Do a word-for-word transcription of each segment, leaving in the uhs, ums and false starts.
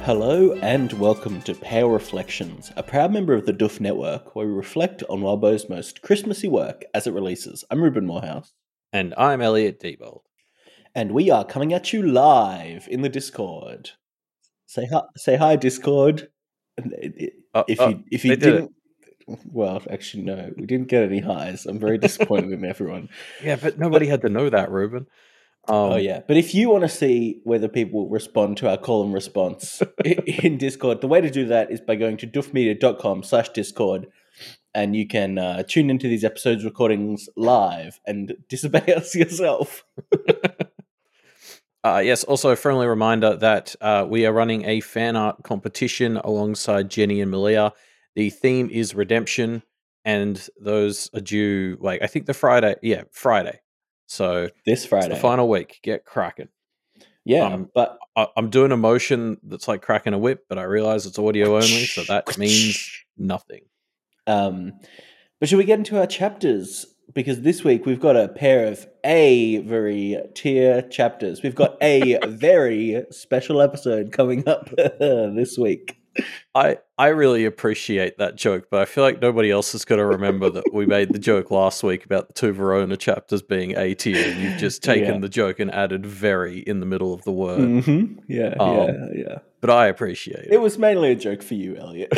Hello and welcome to Pale Reflections, a proud member of the Duff Network, where we reflect on Wildbow's most Christmassy work as it releases. I'm Ruben Morehouse. And I'm Elliot Diebold. And we are coming at you live in the Discord. Say hi, say hi, Discord. Uh, if uh, you if you they did didn't, well, actually no, we didn't get any highs. I'm very disappointed in everyone. Yeah, but nobody had to know that, Ruben. Um, oh yeah, but if you want to see whether people respond to our call and response in Discord, the way to do that is by going to duffmedia.com slash Discord, and you can uh, tune into these episodes recordings live and disobey us yourself. uh, yes, also a friendly reminder that uh, we are running a fan art competition alongside Jenny and Malia. The theme is redemption, and those are due, like, I think the Friday, yeah, Friday. So this Friday, it's the final week. Get cracking. Yeah, um, but I, I'm doing a motion that's like cracking a whip, but I realize it's audio only, so that means nothing. Um, but should we get into our chapters? Because this week we've got a pair of A very tier chapters. We've got a very special episode coming up this week. I, I really appreciate that joke, but I feel like nobody else is going to remember that we made the joke last week about the two Verona chapters being A tier, and you've just taken Yeah. the joke and added very in the middle of the word. Mm-hmm. Yeah, Um, yeah, yeah. But I appreciate it. It was mainly a joke for you, Elliot.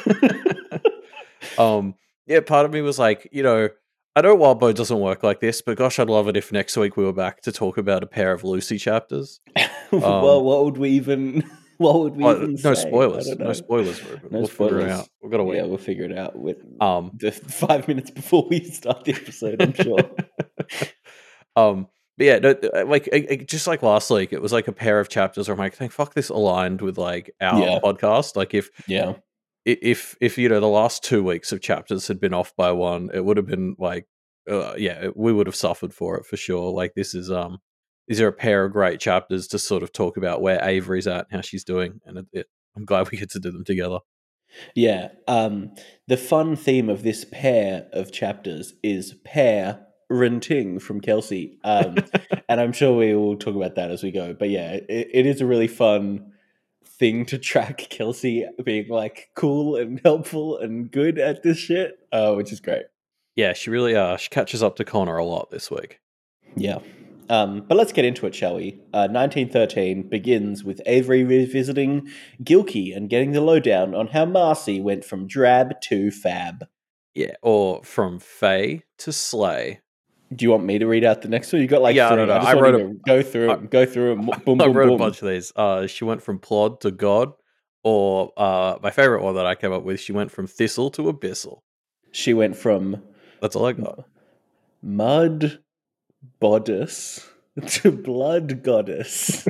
um, yeah, part of me was like, you know, I know Wildbow doesn't work like this, but gosh, I'd love it if next week we were back to talk about a pair of Lucy chapters. well, what would we even... What would we Oh, even no say? spoilers. I don't know. No spoilers, Ruben. No we'll spoilers. figure it out. We've got to wait. Yeah, we'll figure it out with Um, the five minutes before we start the episode, I'm sure. um, but yeah, no, like it, it, just like last week, it was like a pair of chapters where I'm like, thank fuck this aligned with like our Yeah. podcast. Like if Yeah. if if you know the last two weeks of chapters had been off by one, it would have been like, uh, yeah, we would have suffered for it for sure. Like this is um. These are a pair of great chapters to sort of talk about where Avery's at, how she's doing, and it, it, I'm glad we get to do them together. Yeah. Um, the fun theme of this pair of chapters is parenting from Kelsey. Um, and I'm sure we will talk about that as we go. But yeah, it, it is a really fun thing to track Kelsey being like cool and helpful and good at this shit, uh, which is great. Yeah, she really uh, she catches up to Connor a lot this week. Yeah. Um, but let's get into it, shall we? Uh, nineteen thirteen begins with Avery revisiting Gilkey and getting the lowdown on how Marcy went from drab to fab. Yeah, or from Faye to Slay. Do you want me to read out the next one? You got like yeah, three. I don't know. I, just I want wrote you a, to go through it. Go through it. Boom, boom, I wrote boom. a bunch of these. Uh, she went from plod to god, or uh, my favorite one that I came up with. She went from thistle to abyssal. She went from That's all I got. Mud bodice to blood goddess.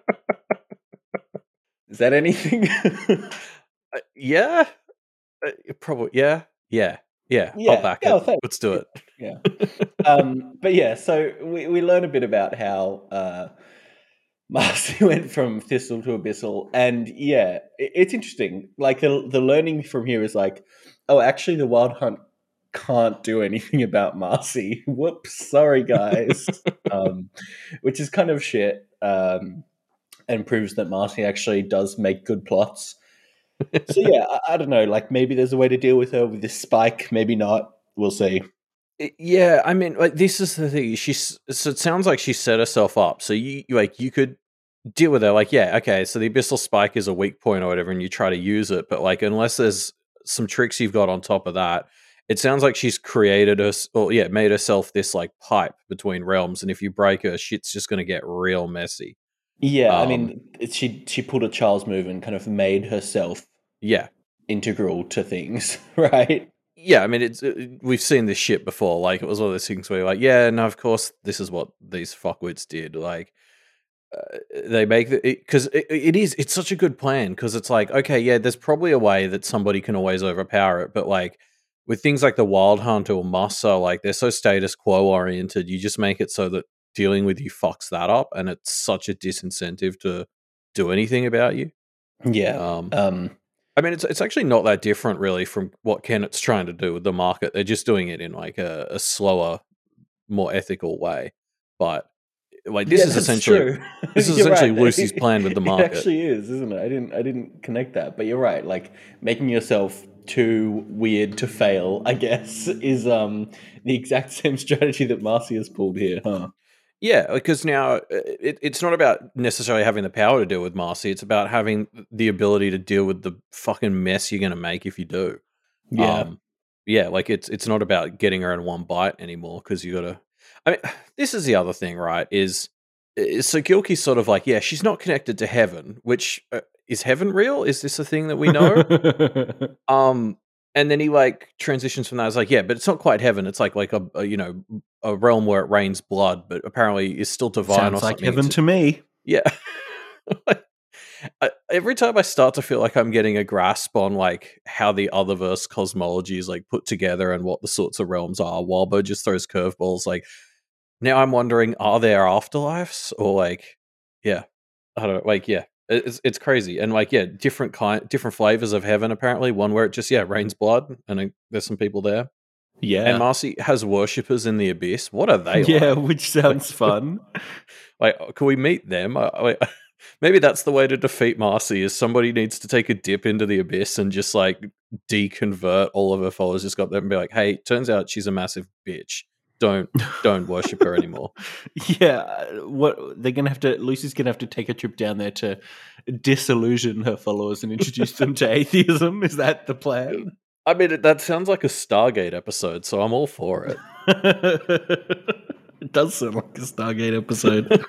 Is that anything? uh, yeah, uh, probably. Yeah, yeah, yeah. Yeah, I'll back yeah, it. well, Let's do it. Yeah. um, but yeah, so we, we learn a bit about how uh, Marcy went from Thistle to Abyssal, and yeah, it, it's interesting. Like the the learning from here is like, oh, actually, the Wild Hunt can't do anything about Marcy. Whoops, sorry guys. um, which is kind of shit, um, and proves that Marcy actually does make good plots. So yeah, I, I don't know. Like maybe there's a way to deal with her with this spike. Maybe not. We'll see. Yeah, I mean, like this is the thing. She's so it sounds like she set herself up. So you like you could deal with her. Like, yeah, okay. So the abyssal spike is a weak point or whatever, and you try to use it. But like, unless there's some tricks you've got on top of that, it sounds like she's created us, or yeah, made herself this like pipe between realms. And if you break her, shit's just going to get real messy. Yeah, Um, I mean, it, she she pulled a Charles move and kind of made herself yeah, integral to things, right? yeah. I mean, it's it, we've seen this shit before. Like, it was one of those things where you're like, yeah, no, of course, this is what these fuckwits did. Like, uh, they make the because it, it, it is it's such a good plan because it's like, okay, yeah, there's probably a way that somebody can always overpower it, but like with things like the Wild Hunt or Massa, like they're so status quo oriented, you just make it so that dealing with you fucks that up, and it's such a disincentive to do anything about you. Yeah. Um, Um, I mean, it's it's actually not that different, really, from what Kennett's trying to do with the market. They're just doing it in like a, a slower, more ethical way. But Like this yeah, is that's essentially true. this is You're essentially right. Lucy's plan with the It market. actually is, isn't it? I didn't I didn't connect that, but you're right. Like making yourself too weird to fail, I guess, is um the exact same strategy that Marcy has pulled here, huh? Yeah, because now uh, it, it's not about necessarily having the power to deal with Marcy. It's about having the ability to deal with the fucking mess you're going to make if you do. Yeah. Um, yeah, like it's it's not about getting her in one bite anymore because you got to. I mean, this is the other thing, right? Is, is so Gilky's sort of like, yeah, she's not connected to heaven, which uh, is heaven real? Is this a thing that we know? um, and then he like transitions from that. It's like, yeah, but it's not quite heaven. It's like like a, a you know a realm where it rains blood, but apparently is still divine Sounds or like something. heaven to me. Yeah. I, every time I start to feel like I'm getting a grasp on like how the otherverse cosmology is like put together and what the sorts of realms are, Walbo just throws curveballs. Like now I'm wondering, are there afterlives or like, yeah, I don't know, like yeah, it's it's crazy and like yeah, different kind, different flavors of heaven. Apparently, one where it just yeah rains blood and uh, there's some people there. Yeah. And Marcy has worshippers in the abyss. What are they yeah, like? which sounds fun. Like, can we meet them? I, I, maybe that's the way to defeat Marcy. Is somebody needs to take a dip into the abyss and just like deconvert all of her followers. Just got them and be like, hey, turns out she's a massive bitch. Don't don't worship her anymore. Yeah, what they're gonna have to. Lucy's gonna have to take a trip down there to disillusion her followers and introduce them to atheism. Is that the plan? I mean, it, that sounds like a Stargate episode, so I'm all for it. It does sound like a Stargate episode.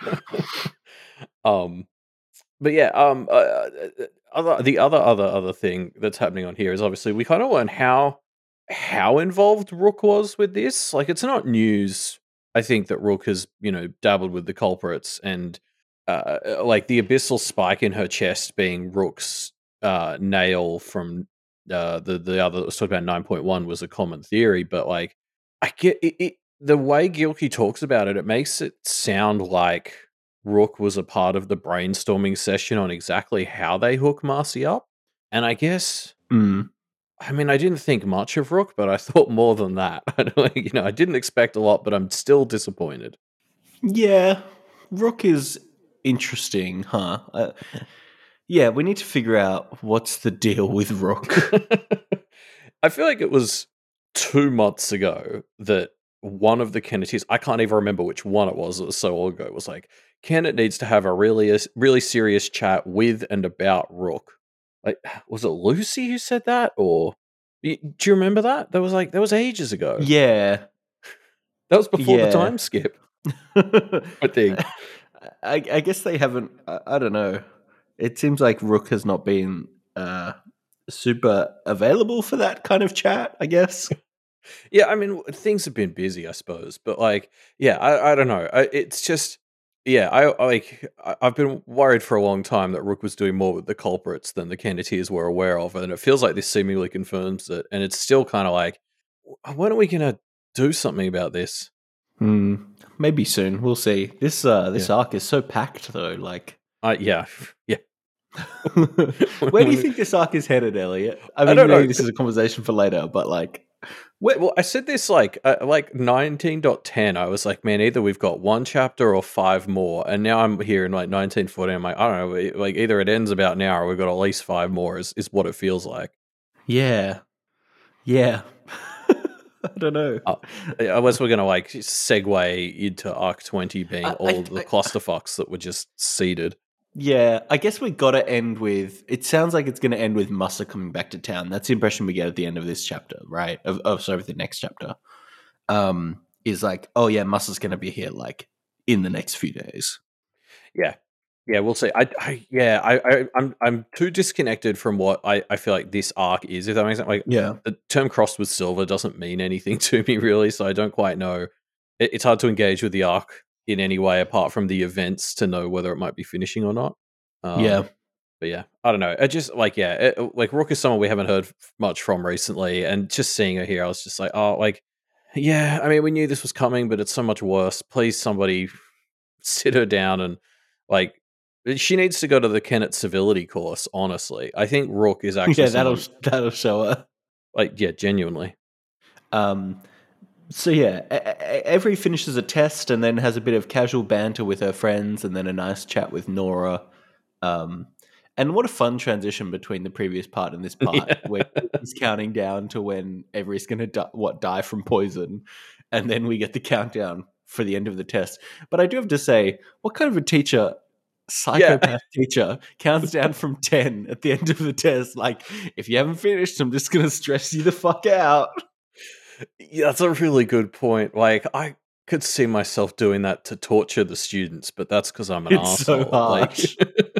um, but yeah, um, uh, uh, other the other other other thing that's happening on here is obviously we kind of learn how how involved Rook was with this. Like, it's not news. I think that Rook has you know dabbled with the culprits and uh, like the abyssal spike in her chest being Rook's uh, nail from uh, the the other that was talked about nine point one was a common theory, but like I get it, it the way Gilkey talks about it, it makes it sound like Rook was a part of the brainstorming session on exactly how they hook Marcy up. And I guess, Mm. I mean, I didn't think much of Rook, but I thought more than that. you know, I didn't expect a lot, but I'm still disappointed. Yeah, Rook is interesting, huh? Uh, yeah, we need to figure out what's the deal with Rook. I feel like it was two months ago that one of the Kennetys, I can't even remember which one it was, it was so long ago, was like, Kennet needs to have a really, really serious chat with and about Rook. Like, was it Lucy who said that? Or do you remember that? That was like, that was ages ago. Yeah. That was before yeah. the time skip. I think. I, I guess they haven't, I, I don't know. It seems like Rook has not been uh, super available for that kind of chat, I guess. Yeah, I mean, things have been busy, I suppose, but like, yeah, I, I don't know. I, it's just, yeah, I I like. I- I've been worried for a long time that Rook was doing more with the culprits than the Kenneteers were aware of, and it feels like this seemingly confirms it. And it's still kind of like, when are we gonna do something about this? Hmm. Maybe soon. We'll see. This uh, this Yeah. arc is so packed, though. Like, Uh, yeah, yeah. where do you think this arc is headed, Elliot? I mean, don't maybe know. this is a conversation for later, but like, Wait, well, I said this like uh, like nineteen point ten. I was like, man, either we've got one chapter or five more, and now I'm here in like nineteen fourteen. I'm like, I don't know, like either it ends about now or we've got at least five more. Is is what it feels like. yeah, yeah. I don't know. Uh, unless we're gonna like segue into arc twenty being I- all I- the I- clusterfucks that were just seeded. Yeah, I guess we got to end with. It sounds like it's going to end with Musa coming back to town. That's the impression we get at the end of this chapter, right? Of, of sorry, the next chapter. Um, is like, oh yeah, Musa's going to be here like in the next few days. Yeah, yeah, we'll see. I, I yeah, I, I, I'm, I'm too disconnected from what I, I feel like this arc is. If that makes sense, like Yeah, the term "crossed with silver" doesn't mean anything to me really, so I don't quite know. It, it's hard to engage with the arc in any way apart from the events to know whether it might be finishing or not. Um, yeah, but yeah, I don't know. I just like yeah, it, like Rook is someone we haven't heard much from recently, and just seeing her here, I was just like, oh, like yeah. I mean, we knew this was coming, but it's so much worse. Please, somebody sit her down and like. She needs to go to the Kennet civility course. Honestly, I think Rook is actually yeah. That'll someone, that'll show her. like yeah, genuinely. Um, So yeah, e- e- Avery finishes a test and then has a bit of casual banter with her friends, and then a nice chat with Nora. Um, and what a fun transition between the previous part and this part, Yeah. where he's counting down to when Avery's going to di- what die from poison, and then we get the countdown for the end of the test. But I do have to say, what kind of a teacher, Yeah. psychopath teacher, counts down from ten at the end of the test? Like, if you haven't finished, I'm just going to stress you the fuck out. Yeah, that's a really good point. Like, I could see myself doing that to torture the students, but that's because I'm an It's so asshole. Like, harsh.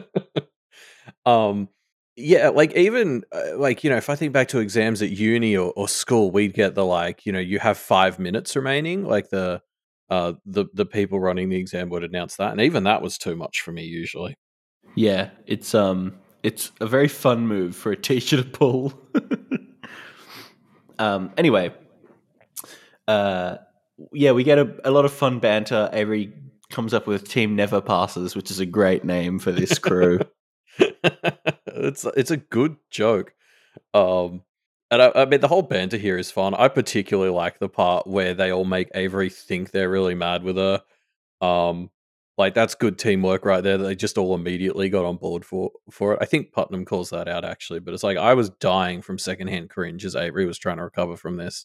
um, yeah, like even uh, like you know, if I think back to exams at uni or, or school, we'd get the like, you know, you have five minutes remaining. Like the uh the the people running the exam would announce that, and even that was too much for me usually. Yeah, it's um, it's a very fun move for a teacher to pull. um, anyway, uh, yeah, we get a, a lot of fun banter. Avery comes up with Team Never Passes, which is a great name for this crew. it's it's a good joke. Um, and I, I mean the whole banter here is fun. I particularly like the part where they all make Avery think they're really mad with her. Um, like that's good teamwork right there. They just all immediately got on board for for it. I think Putnam calls that out actually, but it's like I was dying from secondhand cringe as Avery was trying to recover from this.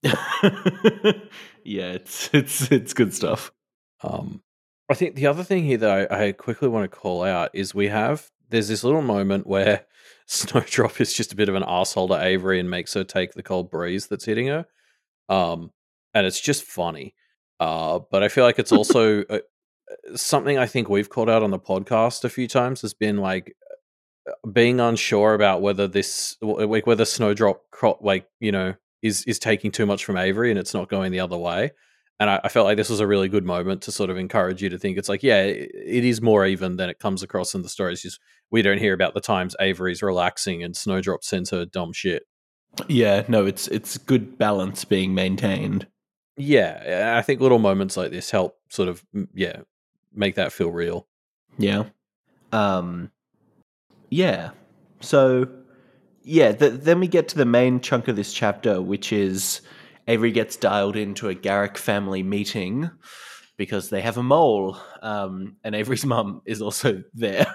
Yeah, it's it's it's good stuff. Um, I think the other thing here that I, I quickly want to call out is we have there's this little moment where Snowdrop is just a bit of an asshole to Avery and makes her take the cold breeze that's hitting her. Um, and it's just funny. Uh, but I feel like it's also uh, something I think we've called out on the podcast a few times has been like being unsure about whether this like whether Snowdrop cro- like you know is is taking too much from Avery and it's not going the other way. And I, I felt like this was a really good moment to sort of encourage you to think it's like, yeah, it, it is more even than it comes across in the stories. Just we don't hear about the times Avery's relaxing and Snowdrop sends her dumb shit. Yeah, no, it's it's good balance being maintained. Yeah, I think little moments like this help sort of yeah make that feel real. Yeah. Um. Yeah. So yeah, th- then we get to the main chunk of this chapter, which is Avery gets dialed into a Garrick family meeting because they have a mole, um, and Avery's mum is also there.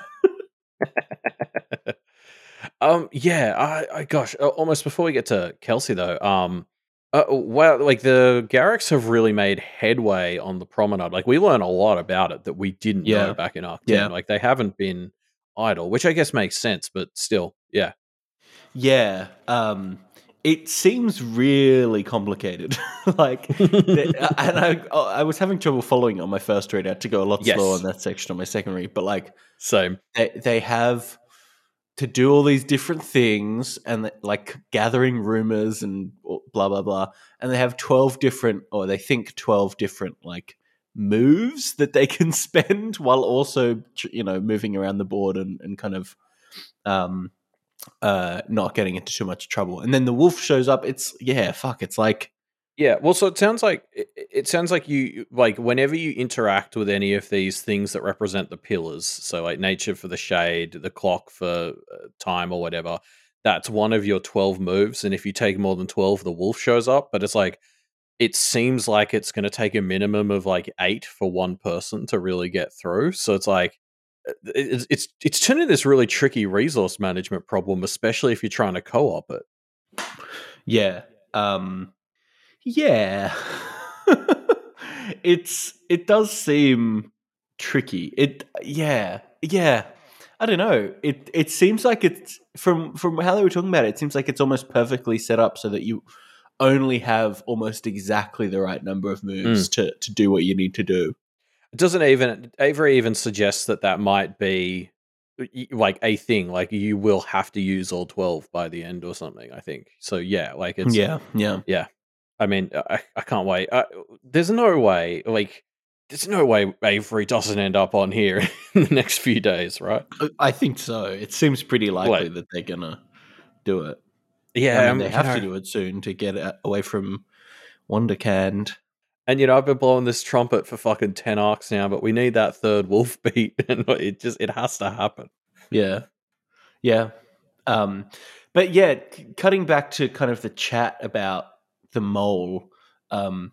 um, yeah, I, I, gosh, almost before we get to Kelsey though, um, uh, well, like the Garricks have really made headway on the promenade. Like we learn a lot about it that we didn't Yeah. know back in Arc Yeah. ten. Like they haven't been idle, which I guess makes sense, but still, yeah. Yeah. Um, it seems really complicated. Like, the- and I, I was having trouble following it on my first read. I had to go a lot Yes. slower on that section on my second read. But like, Same. they they have to do all these different things and like gathering rumors and blah blah blah, and they have twelve different, or they think twelve different like moves that they can spend while also you know moving around the board and, and kind of um uh not getting into too much trouble. And then the wolf shows up. It's yeah fuck it's like Yeah, well, so it sounds like it, it sounds like you like whenever you interact with any of these things that represent the pillars, so like nature for the shade, the clock for uh, time or whatever, that's one of your twelve moves. And if you take more than twelve, the wolf shows up. But it's like it seems like it's going to take a minimum of like eight for one person to really get through. So it's like it's it's it's turning this really tricky resource management problem, especially if you're trying to co-op it. yeah um Yeah. it's it does seem tricky. It yeah. Yeah. I don't know. It it seems like it's from from how they were talking about it, it seems like it's almost perfectly set up so that you only have almost exactly the right number of moves Mm. to to do what you need to do. It doesn't even Avery even suggests that that might be like a thing. Like you will have to use all twelve by the end or something. I think so. Yeah, like it's Yeah, yeah. yeah. I mean, I, I can't wait. Uh, there's no way, like, there's no way Avery doesn't end up on here in the next few days, right? I think so. It seems pretty likely Like, that they're gonna do it. yeah, I mean, um, they you have know, to do it soon to get it away from Wondercand. and you know, I've been blowing this trumpet for fucking ten arcs now, but we need that third wolf beat, and it just it has to happen. Yeah, yeah. Um, but yeah, c- cutting back to kind of the chat about the mole. Um,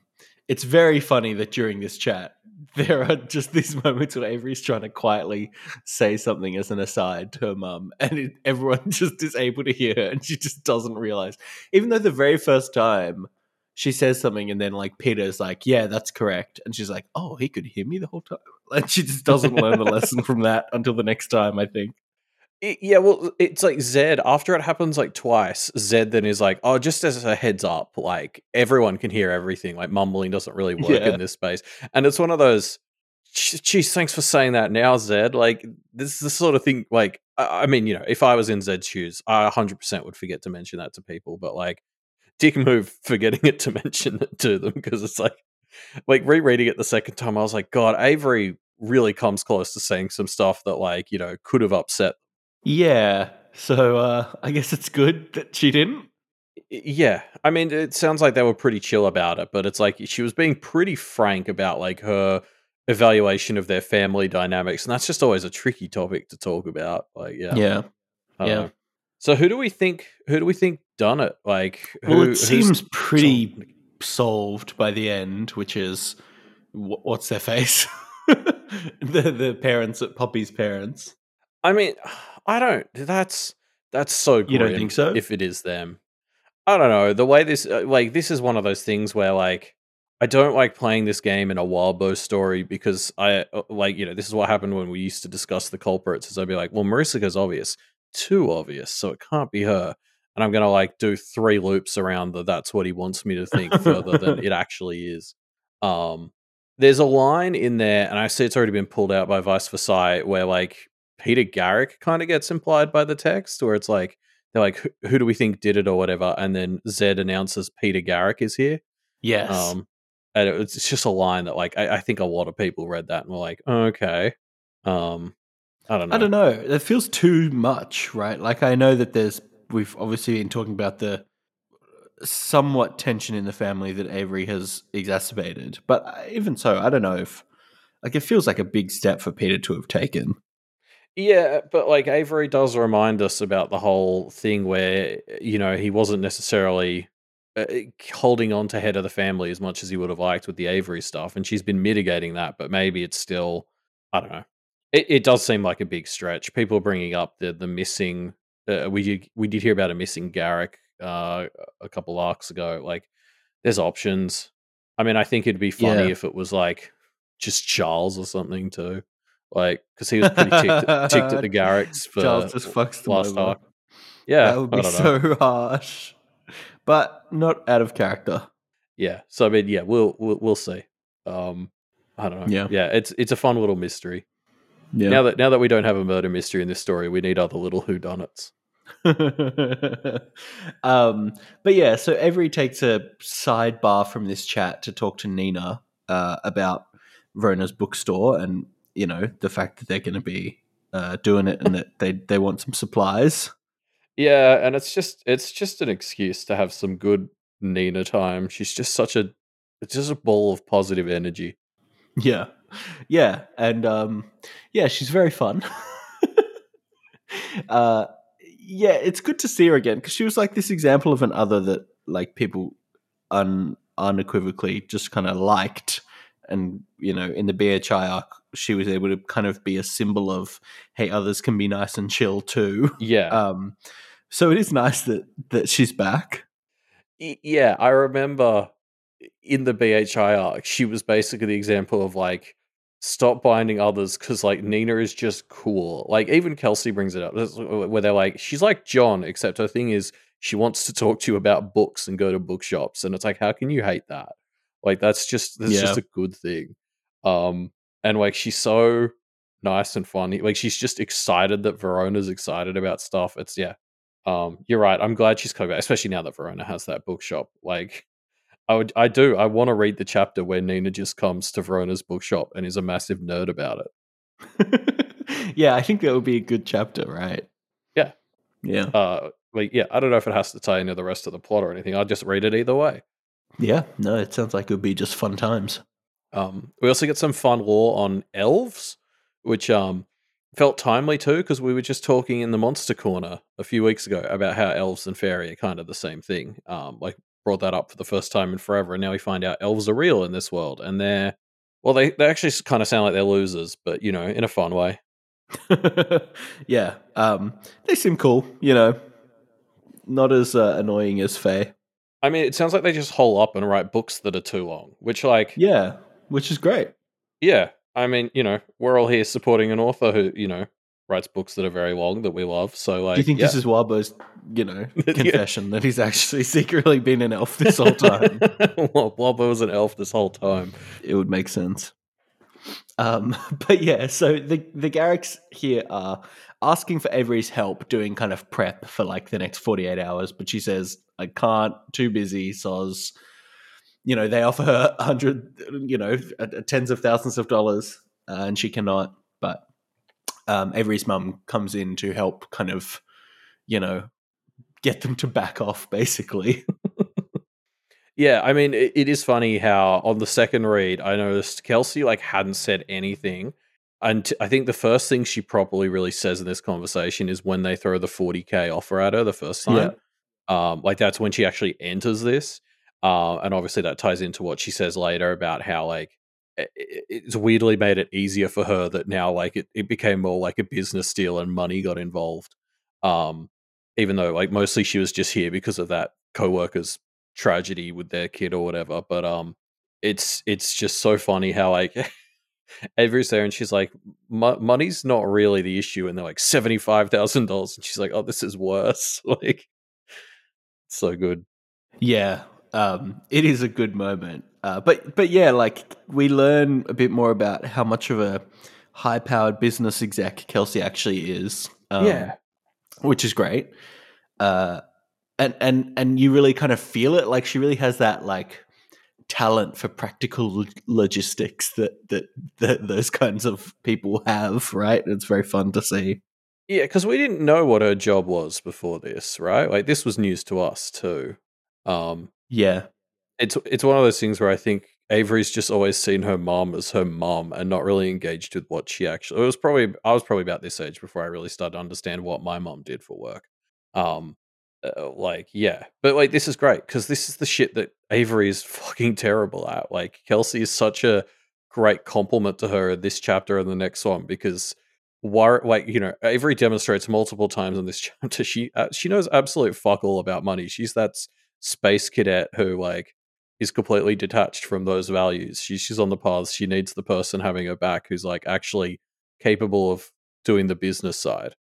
it's very funny that during this chat, there are just these moments where Avery's trying to quietly say something as an aside to her mum, and it, everyone just is able to hear her, and she just doesn't realize. Even though the very first time she says something, and then like Peter's like, "Yeah, that's correct," and she's like, "Oh, he could hear me the whole time," and she just doesn't learn the lesson from that until the next time, I think. It- yeah, well, it's like Zed, after it happens like twice, Zed then is like, oh, just as a heads up, like everyone can hear everything. Like mumbling doesn't really work Yeah. in this space. And it's one of those, geez, thanks for saying that now, Zed. Like, this is the sort of thing, like, I I mean, you know, if I was in Zed's shoes, I one hundred percent would forget to mention that to people. But like, dick move forgetting it to mention it to them, because it's like, like rereading it the second time, I was like, God, Avery really comes close to saying some stuff that, like, you know, could have upset. Yeah. So uh, I guess it's good that she didn't. Yeah, I mean, it sounds like they were pretty chill about it, but it's like she was being pretty frank about like her evaluation of their family dynamics, and that's just always a tricky topic to talk about. Like, yeah, Yeah. I don't Yeah. know. So who do we think? Who do we think done it? Like, who, Well, it who's- seems pretty solved by the end, which is wh- what's their face? the the parents at Poppy's parents. I mean, I don't. That's that's so grim. You don't think so? If it is them, I don't know. The way this, uh, like, this is one of those things where, like, I don't like playing this game in a wild bow story because I, uh, like, you know, this is what happened when we used to discuss the culprits. Is I'd be like, well, Maricica's obvious, too obvious, so it can't be her. And I'm gonna like do three loops around the that's what he wants me to think further than it actually is. Um, there's a line in there, and I see it's already been pulled out by Vice Versailles, where like Peter Garrick kind of gets implied by the text, where it's like they're like, who, who do we think did it or whatever, and then Zed announces Peter Garrick is here. Yes. Um, and it, it's just a line that like I, I think a lot of people read that and were like, oh, okay. Um, I don't know. I don't know. It feels too much, right? Like I know that there's we've obviously been talking about the somewhat tension in the family that Avery has exacerbated, but even so, I don't know if like it feels like a big step for Peter to have taken. Yeah, but like Avery does remind us about the whole thing where, you know, he wasn't necessarily uh, holding on to head of the family as much as he would have liked with the Avery stuff, and she's been mitigating that, but maybe it's still, I don't know. It, it does seem like a big stretch. People are bringing up the the missing. Uh, we did we did hear about a missing Garrick uh, a couple arcs ago. Like, there's options. I mean, I think it'd be funny Yeah. if it was like just Charles or something too. Like, because he was pretty ticked, ticked at the Garricks for Charles just fucks them last over. arc. Yeah, That would I be don't know. so harsh, but not out of character. Yeah, so I mean, yeah, we'll we'll, we'll see. Um, I don't know. Yeah. yeah, it's it's a fun little mystery. Yeah. Now that now that we don't have a murder mystery in this story, we need other little whodunits. um, but yeah, so Avery takes a sidebar from this chat to talk to Nina uh, about Verona's bookstore and, you know, the fact that they're going to be uh, doing it and that they, they want some supplies. Yeah, and it's just it's just an excuse to have some good Nina time. She's just such a it's just a ball of positive energy. Yeah. Yeah. And um, yeah, she's very fun. uh, yeah, it's good to see her again because she was like this example of an other that like people un- unequivocally just kind of liked. And, you know, in the B H I arc, she was able to kind of be a symbol of, hey, others can be nice and chill too. Yeah. Um, so it is nice that, that she's back. Y- Yeah, I remember in the B H I arc, she was basically the example of like, stop binding others because like Nina is just cool. Like even Kelsey brings it up where they're like, she's like John, except her thing is she wants to talk to you about books and go to bookshops, and it's like, how can you hate that? Like that's just that's Yeah. just a good thing. Um, and like she's so nice and funny. Like she's just excited that Verona's excited about stuff. It's yeah. Um, you're right. I'm glad she's coming back, especially now that Verona has that bookshop. Like, I would, I do, I want to read the chapter where Nina just comes to Verona's bookshop and is a massive nerd about it. Yeah, I think that would be a good chapter, right? Yeah, Yeah, uh, like yeah, I don't know if it has to tie into the rest of the plot or anything. I'll just read it either way. yeah. No, it sounds like it would be just fun times. Um, we also get some fun lore on elves, which um felt timely too because we were just talking in the Monster Corner a few weeks ago about how elves and fairy are kind of the same thing. Um, like brought that up for the first time in forever, and now we find out elves are real in this world, and they're well, they they actually kind of sound like they're losers, but you know, in a fun way. Yeah, um, they seem cool. You know, not as uh, annoying as Faye. I mean, it sounds like they just hole up and write books that are too long, which, like, Yeah, which is great. yeah, I mean, you know, we're all here supporting an author who, you know, writes books that are very long that we love. So, like, Do you think yeah. this is Warbo's, you know, confession that he's actually secretly been an elf this whole time? Well, Wobbo was an elf this whole time. It would make sense. Um, but yeah, so the the Garricks here are asking for Avery's help doing kind of prep for like the next forty-eight hours, but she says, I can't, too busy, soz. You know, they offer her a hundred, you know, tens of thousands of dollars, uh, and she cannot. But um, Avery's mum comes in to help kind of, you know, get them to back off, basically. Yeah, I mean, it, it is funny how on the second read, I noticed Kelsey like hadn't said anything. And I think the first thing she probably really says in this conversation is when they throw the forty K offer at her the first time. Yeah. Um, like that's when she actually enters this. Uh, and obviously that ties into what she says later about how like it, it's weirdly made it easier for her that now like it, it became more like a business deal and money got involved. Um, even though like mostly she was just here because of that coworker's tragedy with their kid or whatever. But um, it's it's just so funny how like Avery's there and she's like, money's not really the issue, and they're like seventy five thousand dollars, and she's like, oh, this is worse. Like, so good. Yeah. Um, it is a good moment. Uh, but but yeah, like we learn a bit more about how much of a high-powered business exec Kelsey actually is. Um, yeah, which is great. Uh, and and and you really kind of feel it. Like she really has that like talent for practical logistics that that, that those kinds of people have. Right? It's very fun to see. Yeah, because we didn't know what her job was before this, right? Like this was news to us too. Um, yeah, it's it's one of those things where I think Avery's just always seen her mom as her mom and not really engaged with what she actually. It was probably I was probably about this age before I really started to understand what my mom did for work. Um, uh, like yeah, but like this is great because this is the shit that Avery is fucking terrible at. Like Kelsey is such a great compliment to her in this chapter and the next one because. Why, like you know, Avery demonstrates multiple times in this chapter. She uh, she knows absolute fuck all about money. She's that space cadet who like is completely detached from those values. She's she's on the path. She needs the person having her back who's like actually capable of doing the business side.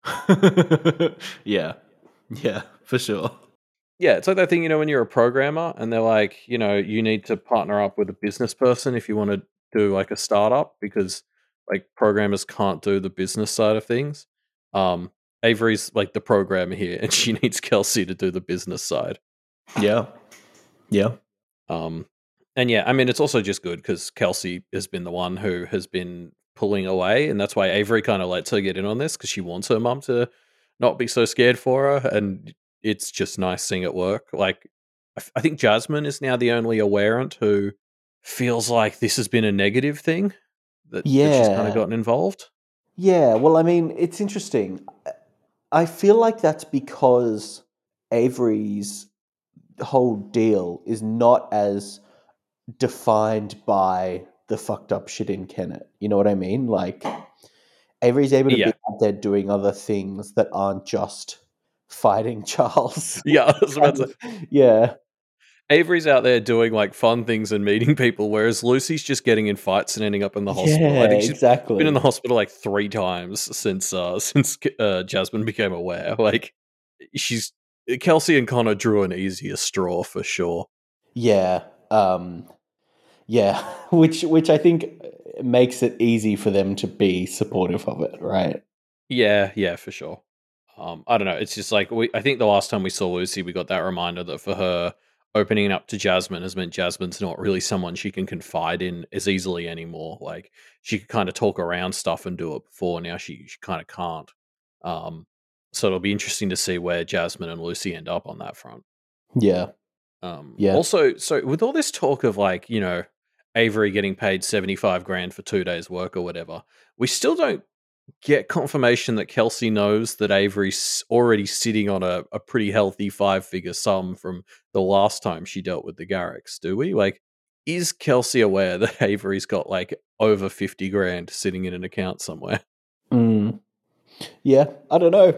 yeah, yeah, for sure. Yeah, it's like that thing, you know, when you're a programmer and they're like, you know, you need to partner up with a business person if you want to do like a startup because like programmers can't do the business side of things. Um, Avery's like the programmer here, and she needs Kelsey to do the business side. Yeah, yeah. Um, and yeah, I mean, it's also just good because Kelsey has been the one who has been pulling away, and that's why Avery kind of lets her get in on this because she wants her mum to not be so scared for her, and it's just nice seeing it work. Like, I, f- I think Jasmine is now the only awarant who feels like this has been a negative thing. That, yeah. that she's kind of gotten involved. Yeah, well, I mean, it's interesting. I feel like that's because Avery's whole deal is not as defined by the fucked up shit in Kennet. You know what I mean? Like, Avery's able to Yeah. be out there doing other things that aren't just fighting Charles. Yeah, I was about to... yeah. Avery's out there doing like fun things and meeting people, whereas Lucy's just getting in fights and ending up in the hospital. Yeah, I think she's exactly. been in the hospital like three times since uh, since uh, Jasmine became aware. Like she's Kelsey and Connor drew an easier straw for sure. Yeah, um, yeah, which which I think makes it easy for them to be supportive of it, right? Yeah, yeah, for sure. Um, I don't know. It's just like we. I think the last time we saw Lucy, we got that reminder that for her, opening up to Jasmine has meant Jasmine's not really someone she can confide in as easily anymore. Like she could kind of talk around stuff and do it before. Now she, she kind of can't. Um, so it'll be interesting to see where Jasmine and Lucy end up on that front. Yeah. Um, yeah. Also, so with all this talk of like, you know, Avery getting paid seventy-five grand for two days work or whatever, we still don't get confirmation that Kelsey knows that Avery's already sitting on a, a pretty healthy five-figure sum from the last time she dealt with the Garricks, do we? Like, is Kelsey aware that Avery's got like over fifty grand sitting in an account somewhere? Mm. Yeah, I don't know.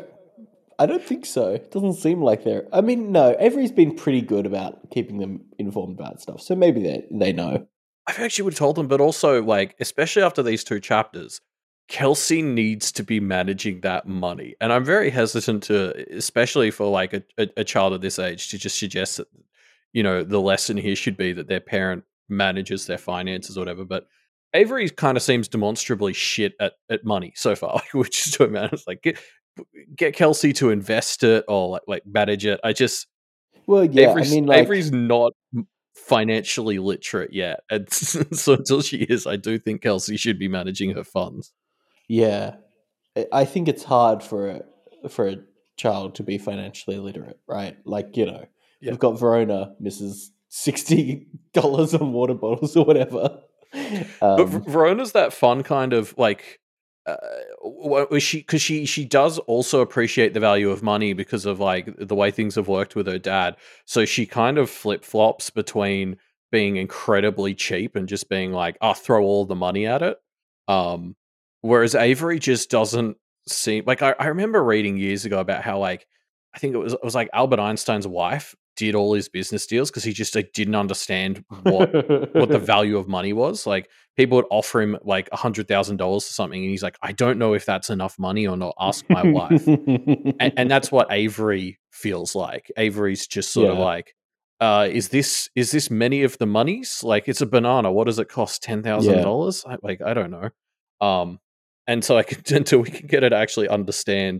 I don't think so. It doesn't seem like they're... I mean, no, Avery's been pretty good about keeping them informed about stuff, so maybe they they know. I actually would have told them, but also, like, especially after these two chapters, Kelsey needs to be managing that money. And I'm very hesitant to, especially for, like, a, a, a child of this age, to just suggest that, you know, the lesson here should be that their parent manages their finances or whatever. But Avery kind of seems demonstrably shit at, at money so far, like, which is to a man. It's like, get, get Kelsey to invest it or, like, like manage it. I just... Well, yeah, Avery's, I mean, like... Avery's not financially literate yet, and so until she is, I do think Kelsey should be managing her funds. Yeah, I think it's hard for a, for a child to be financially literate, right? Like, you know, Yeah. we've got Verona misses sixty dollars on water bottles or whatever. But Um, V- Verona's that fun kind of like, uh, was she because she she does also appreciate the value of money because of like the way things have worked with her dad. So she kind of flip flops between being incredibly cheap and just being like, "I'll throw all the money at it." Um, whereas Avery just doesn't seem like I, I remember reading years ago about how like I think it was it was like Albert Einstein's wife did all his business deals because he just like didn't understand what what the value of money was. Like people would offer him like a hundred thousand dollars or something, and he's like, I don't know if that's enough money or not. Ask my wife. And, and that's what Avery feels like. Avery's just sort of Yeah. like, uh, is this is this many of the monies? Like it's a banana. What does it cost? Ten thousand Yeah. dollars? Like I don't know. Um, and so I can until we can get her to actually understand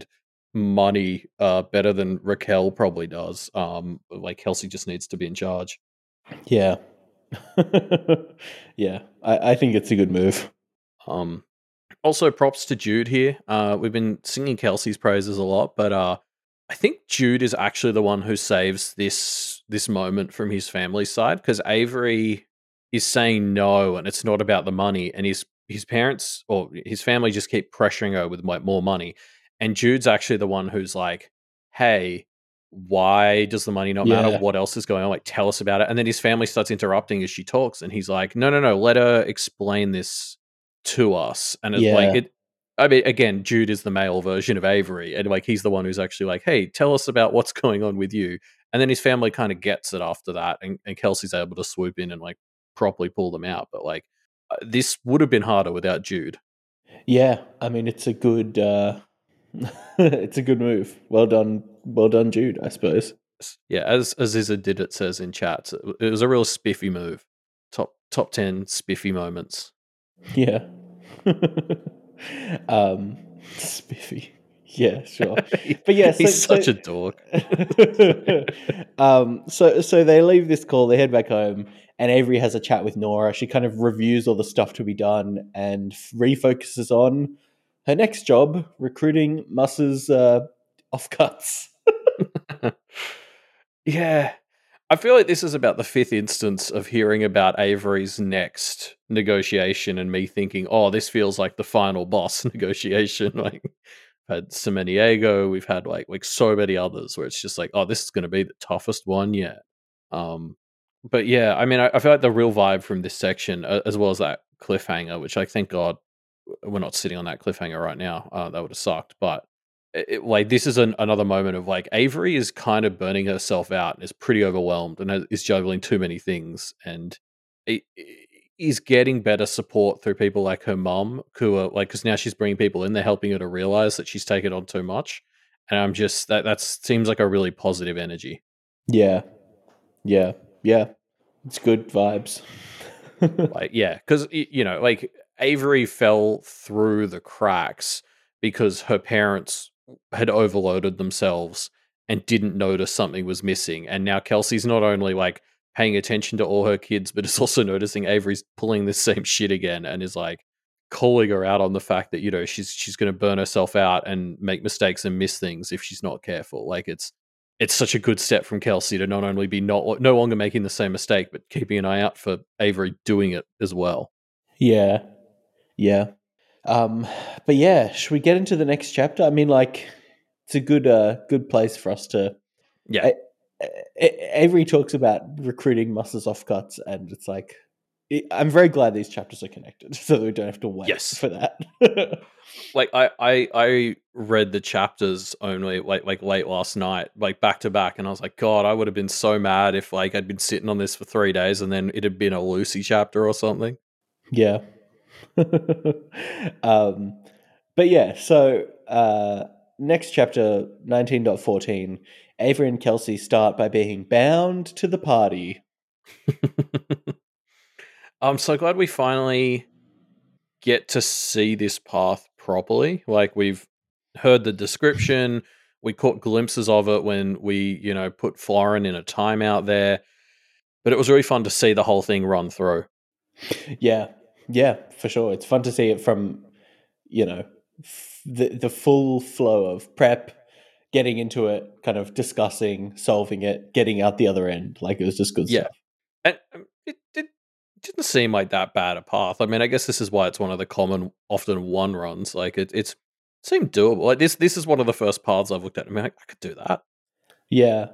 money uh better than Raquel probably does. Um, like Kelsey just needs to be in charge. Yeah. Yeah. I, I think it's a good move. Um, also props to Jude here. Uh, we've been singing Kelsey's praises a lot, but uh, I think Jude is actually the one who saves this this moment from his family's side because Avery is saying no, and it's not about the money, and his his parents or his family just keep pressuring her with like more money, and Jude's actually the one who's like, "Hey, why does the money not matter? Yeah. What else is going on? Like, tell us about it." And then his family starts interrupting as she talks, and he's like, "No, no, no, let her explain this to us." And it's Yeah. like it. I mean, again, Jude is the male version of Avery, and like he's the one who's actually like, "Hey, tell us about what's going on with you." And then his family kind of gets it after that, and, and Kelsey's able to swoop in and like properly pull them out. But like, uh, this would have been harder without Jude. Yeah. I mean, it's a good, uh, it's a good move. Well done. Well done, Jude, I suppose. Yeah, as Aziza did it says in chat, it was a real spiffy move. Top top ten spiffy moments. Yeah. um, spiffy. Yeah, sure. But yeah, so, he's such so, a dork. um, so so they leave this call, they head back home, and Avery has a chat with Nora. She kind of reviews all the stuff to be done and refocuses on her next job, recruiting Muss's uh, offcuts. Yeah. I feel like this is about the fifth instance of hearing about Avery's next negotiation and me thinking, oh, this feels like the final boss negotiation. Like, we've had Samaniego, we've had like like so many others where it's just like, oh, this is going to be the toughest one yet. Um, but yeah, I mean, I, I feel like the real vibe from this section, uh, as well as that cliffhanger, which like, thank God we're not sitting on that cliffhanger right now. Uh, that would have sucked, but it, like this is an, another moment of like Avery is kind of burning herself out and is pretty overwhelmed and has, is juggling too many things, and it, it, is getting better support through people like her mum who are like, because now she's bringing people in, they're helping her to realize that she's taken on too much, and I'm just that that seems like a really positive energy. Yeah, yeah, yeah. It's good vibes. Like yeah, because you know, like Avery fell through the cracks because her parents had overloaded themselves and didn't notice something was missing. And now Kelsey's not only like paying attention to all her kids, but is also noticing Avery's pulling the same shit again and is like calling her out on the fact that, you know, she's she's going to burn herself out and make mistakes and miss things if she's not careful. Like it's it's such a good step from Kelsey to not only be not no longer making the same mistake, but keeping an eye out for Avery doing it as well. Yeah, yeah. Um, but yeah, should we get into the next chapter? I mean, like, it's a good, uh, good place for us to. Yeah. A- A- Avery talks about recruiting Muscles offcuts, and it's like, I'm very glad these chapters are connected, so that we don't have to wait Yes. for that. Like I, I, I read the chapters only like like late last night, like back to back, and I was like, God, I would have been so mad if like I'd been sitting on this for three days and then it had been a Lucy chapter or something. Yeah. um, but yeah, so uh, next chapter, nineteen point fourteen, Avery and Kelsey start by being bound to the party. I'm so glad we finally get to see this path properly. Like we've heard the description, we caught glimpses of it when we, you know, put Florin in a timeout there. But it was really fun to see the whole thing run through. Yeah, yeah, for sure. It's fun to see it from, you know, f- the the full flow of prep, getting into it, kind of discussing, solving it, getting out the other end. Like, it was just good Yeah. stuff. And um, it, it didn't seem like that bad a path. I mean, I guess this is why it's one of the common, often one runs. Like it, it's it seemed doable. Like this, this is one of the first paths I've looked at. I mean, I, I could do that. Yeah.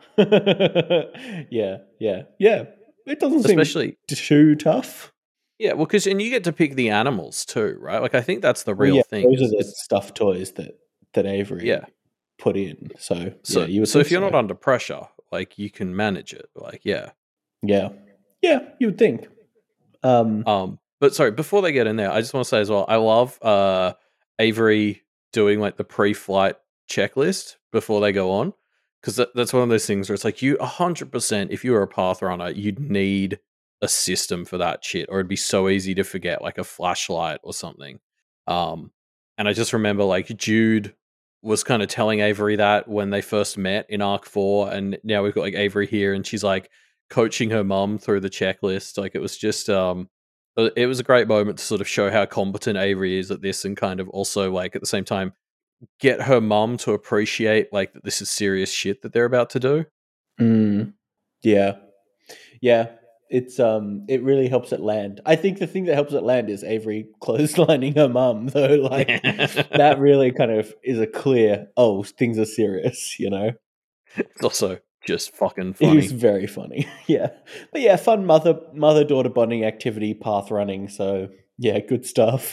yeah, yeah, yeah. It doesn't Especially, seem too tough. yeah. Well, because and you get to pick the animals too, right? Like I think that's the Well, real yeah, thing. those Is, are the is stuffed toys that that Avery yeah. put in. So, So yeah, you would so think if you're so. not under pressure, like you can manage it. Like yeah. Yeah, yeah, you would think. Um, Um. But sorry, before they get in there, I just want to say as well, I love uh Avery doing like the pre-flight checklist before they go on. Because that, that's one of those things where it's like you one hundred percent, if you were a path runner, you'd need a system for that shit, or it'd be so easy to forget, like a flashlight or something. Um, and I just remember like Jude was kind of telling Avery that when they first met in Arc four, and now we've got like Avery here, and she's like coaching her mum through the checklist. Like it was just, um, it was a great moment to sort of show how competent Avery is at this, and kind of also like at the same time get her mum to appreciate like that this is serious shit that they're about to do. mm, yeah, yeah. It's um, it really helps it land. I think the thing that helps it land is Avery clotheslining her mum, though. Like that really kind of is a clear, oh, things are serious. You know, It's also just fucking it is funny. very funny. Yeah, but yeah, fun mother mother daughter bonding activity, path running. So yeah, good stuff.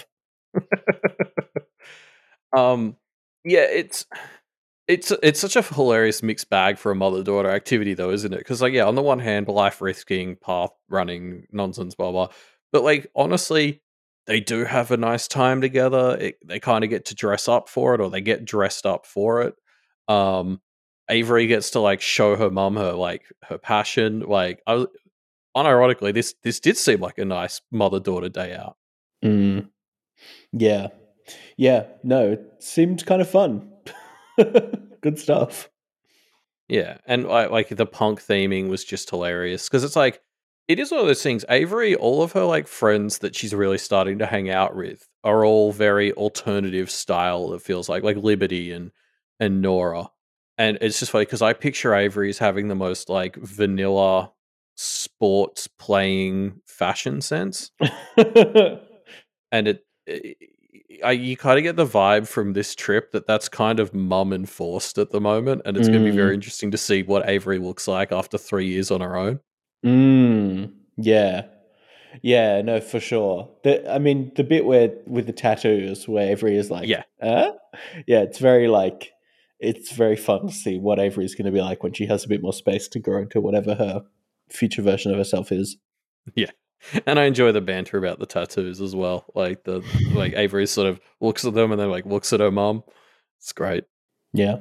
um, yeah, it's it's it's such a hilarious mixed bag for a mother daughter activity, though, isn't it? Because like, yeah, on the one hand, life risking, path running nonsense, blah blah, but like honestly, they do have a nice time together. It, they kind of get to dress up for it, or they get dressed up for it. Um, Avery gets to like show her mum her like her passion. Like, I was unironically, this this did seem like a nice mother daughter day out. Mm, yeah, yeah. No, it seemed kind of fun. Good stuff. Yeah, and like like the punk theming was just hilarious because it's like it is one of those things. Avery, all of her like friends that she's really starting to hang out with are all very alternative style. It feels like like Liberty and and Nora, and it's just funny because I picture Avery as having the most like vanilla sports playing fashion sense, and it. it I, you kind of get the vibe from this trip that that's kind of mum enforced at the moment, and it's going to be very Mm, interesting to see what Avery looks like after three years on her own. mm, yeah. Yeah, no, for sure. The, I mean, the bit where with the tattoos, where Avery is like, Yeah, "Huh?" Yeah, it's very like, it's very fun to see what Avery is going to be like when she has a bit more space to grow into whatever her future version of herself is. yeah, and I enjoy the banter about the tattoos as well. Like the like Avery sort of looks at them and then like looks at her mum. It's great. Yeah.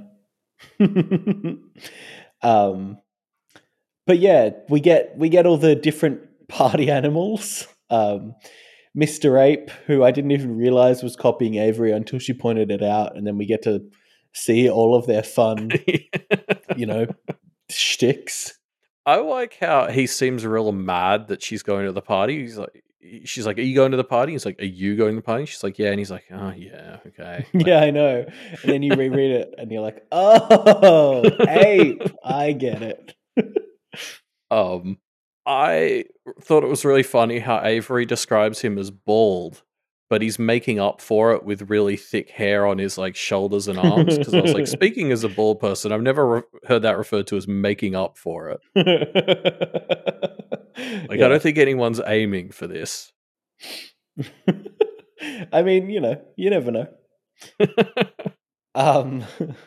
um, but yeah, we get we get all the different party animals. Um, Mister Ape, who I didn't even realize was copying Avery until she pointed it out, and then we get to see all of their fun, you know, shticks. I like how he seems real mad that she's going to the party. He's like, she's like, "Are you going to the party?" He's like, "Are you going to the party?" She's like, "Yeah," and he's like, "Oh yeah, okay." Like, Yeah, I know. And then you reread it, and you're like, "Oh, Ape, I get it." um, I thought it was really funny how Avery describes him as bald, but he's making up for it with really thick hair on his like shoulders and arms. Because I was like, speaking as a bald person, I've never re- heard that referred to as making up for it. Like, Yeah. I don't think anyone's aiming for this. I mean, you know, you never know. um,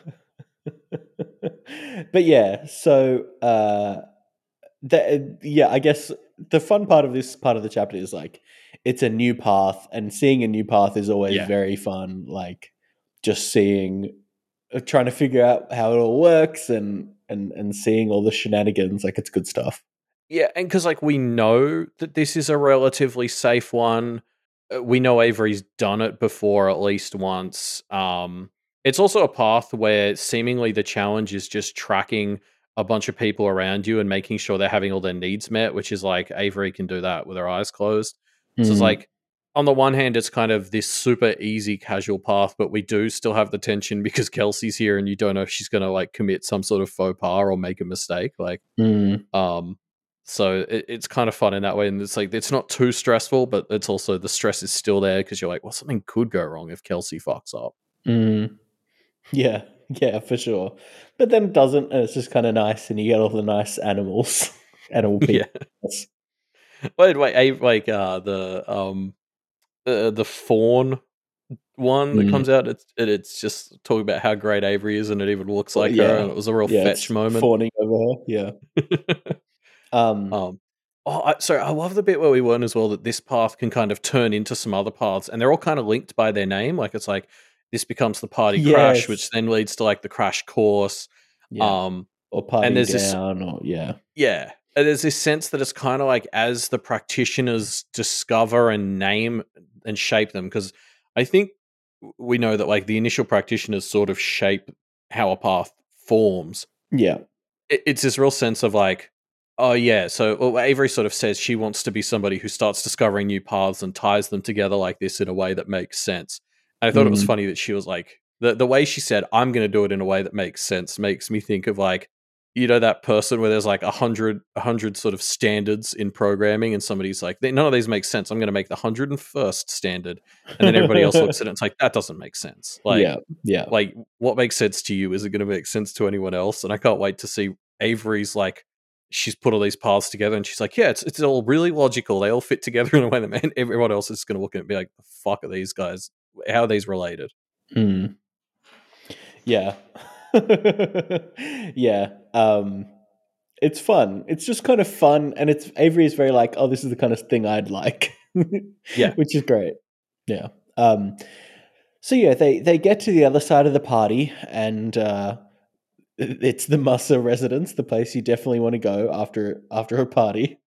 but yeah, so uh, the, yeah, I guess the fun part of this part of the chapter is like it's a new path, and seeing a new path is always Yeah. very fun. Like just seeing, uh, trying to figure out how it all works, and and and seeing all the shenanigans. Like it's good stuff. Yeah, and because like we know that this is a relatively safe one. Uh, We know Avery's done it before at least once. Um, it's also a path where seemingly the challenge is just tracking a bunch of people around you and making sure they're having all their needs met, which is like Avery can do that with her eyes closed. So it's Mm. like on the one hand, it's kind of this super easy casual path, but we do still have the tension because Kelsey's here and you don't know if she's going to like commit some sort of faux pas or make a mistake. Like, Mm. um, so it, it's kind of fun in that way, and it's like it's not too stressful, but it's also the stress is still there because you're like, well, something could go wrong if Kelsey fucks up. Mm. Yeah, yeah, for sure. But then it doesn't, and it's just kind of nice, and you get all the nice animals, animal people. Yeah. Wait, wait, Ave, like uh, the um, the the fawn one that Mm. comes out. It's it, it's just talking about how great Avery is, and it even looks Well, like yeah. her, and it was a real Yeah, fetch it's moment. fawning over her. Yeah. Um, Um, oh, I, sorry, I love the bit where we learn as well that this path can kind of turn into some other paths, and they're all kind of linked by their name. Like it's like this becomes the party crash, which Yes. then leads to like the crash course. yeah. Um, Or party there's this- down, or yeah. yeah, and there's this sense that it's kind of like as the practitioners discover and name and shape them, because I think we know that like the initial practitioners sort of shape how a path forms. Yeah. It, it's this real sense of like, oh yeah, so well, Avery sort of says she wants to be somebody who starts discovering new paths and ties them together like this in a way that makes sense. And I thought it was Mm. funny that she was like, the the way she said, "I'm going to do it in a way that makes sense," makes me think of like, you know, that person where there's like a hundred, a hundred sort of standards in programming, and somebody's like, none of these make sense. I'm going to make the hundred and first standard, and then everybody else looks at it and it's like, that doesn't make sense. Like, yeah. Yeah. like what makes sense to you isn't going to make sense to anyone else. And I can't wait to see Avery's like, she's put all these paths together, and she's like, yeah, it's it's all really logical. They all fit together in a way that man, everyone else is going to look at it and be like, the fuck are these guys? How are these related? Mm. Yeah. yeah. Um, it's fun. It's just kind of fun, and it's Avery is very like, oh, this is the kind of thing I'd like. Yeah. Which is great. Yeah. Um, so yeah, they they get to the other side of the party, and uh, it's the Mussa residence, the place you definitely want to go after after a party.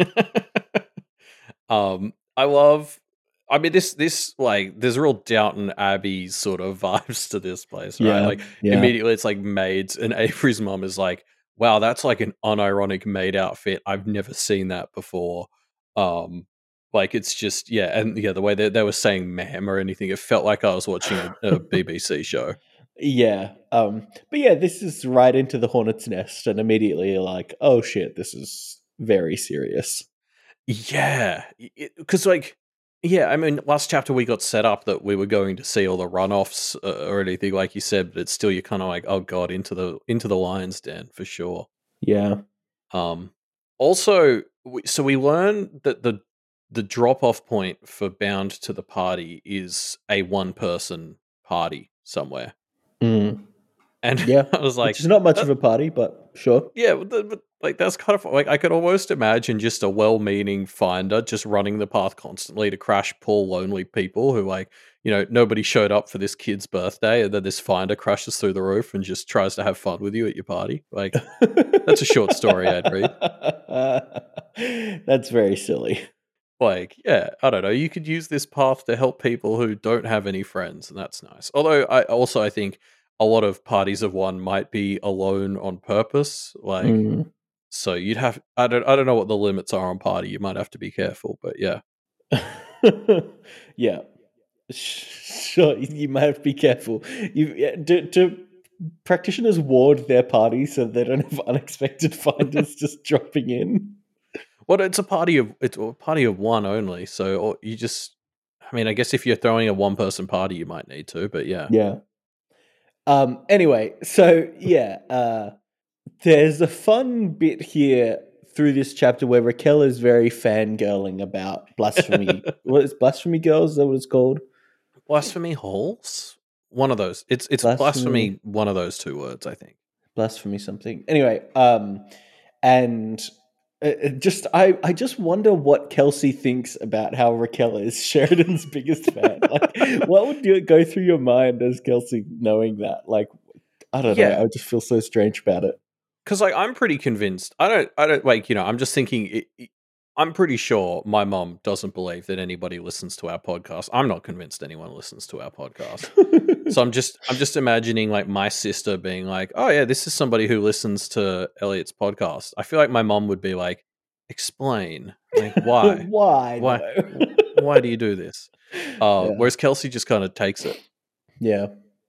um, I love. I mean, this this like there's real Downton Abbey sort of vibes to this place, right? Yeah, Like yeah. immediately, it's like maids, and Avery's mom is like, "Wow, that's like an unironic maid outfit. I've never seen that before." Um, like it's just yeah, and yeah, the way they they were saying "ma'am" or anything, it felt like I was watching a, a B B C show. Yeah. Um, but yeah, this is right into the hornet's nest, and immediately you're like, oh shit, this is very serious. Yeah, because like, yeah, I mean, last chapter we got set up that we were going to see all the runoffs uh, or anything like you said, but it's still you're kind of like, oh god, into the into the lion's den for sure. Yeah. Um, also, we, so we learn that the the drop off point for Bound to the Party is a one person party somewhere, Mm. and Yeah. I was like, Which is not much that- of a party, but sure. yeah, but, the- but like that's kind of like I could almost imagine just a well-meaning finder just running the path constantly to crash poor lonely people who like you know nobody showed up for this kid's birthday, and then this finder crashes through the roof and just tries to have fun with you at your party. Like that's a short story I'd read. That's very silly. Like yeah, I don't know. You could use this path to help people who don't have any friends, and that's nice. Although I also I think a lot of parties of one might be alone on purpose, like. Mm. So you'd have I don't I don't know what the limits are on party. You might have to be careful, but yeah. yeah. Sure, you might have to be careful. You yeah, do, do practitioners ward their parties so they don't have unexpected finders just dropping in? Well, it's a party of it's a party of one only. So or you just I mean, I guess if you're throwing a one person party, you might need to, but yeah. Yeah. Um. Anyway, so yeah, uh, there's a fun bit here through this chapter where Raquel is very fangirling about blasphemy. What is blasphemy girls? Is that what it's called? Blasphemy halls? One of those. It's it's Blasphemy- blasphemy, one of those two words, I think. Blasphemy something. Anyway, um, and uh, uh, just I I just wonder what Kelsey thinks about how Raquel is Sheridan's biggest fan. Like, what would do, go through your mind as Kelsey knowing that? Like, I don't Yeah. know. I just feel so strange about it. Because like I'm pretty convinced. I don't. I don't like. You know. I'm just thinking. It, it- I'm pretty sure my mom doesn't believe that anybody listens to our podcast. I'm not convinced anyone listens to our podcast. So I'm just. I'm just imagining like my sister being like, "Oh yeah, this is somebody who listens to Elliot's podcast." I feel like my mom would be like, "Explain, like why, why? why, though? why do you do this?" Uh, Yeah. Whereas Kelsey just kind of takes it. Yeah.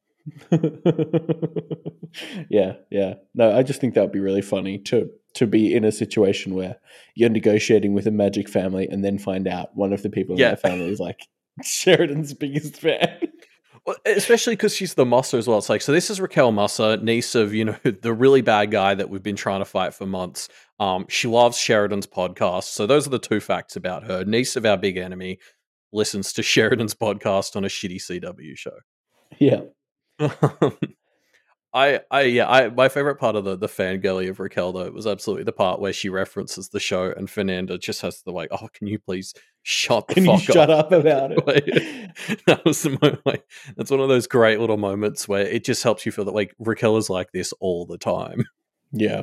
yeah, yeah. No, I just think that would be really funny to to be in a situation where you're negotiating with a magic family and then find out one of the people in Yeah. that family is like Sheridan's biggest fan. Well, especially because she's the Musser as well. It's like, so this is Raquel Musser, niece of, you know, the really bad guy that we've been trying to fight for months. Um, she loves Sheridan's podcast. So those are the two facts about her. Niece of our big enemy listens to Sheridan's podcast on a shitty C W show. Yeah. I, I, yeah, I, my favorite part of the, the fangirly of Raquel, though, was absolutely the part where she references the show and Fernanda just has the like, oh, can you please shut the Can fuck you shut up? up about it? Like, that was the moment, like, that's one of those great little moments where it just helps you feel that like Raquel is like this all the time. Yeah.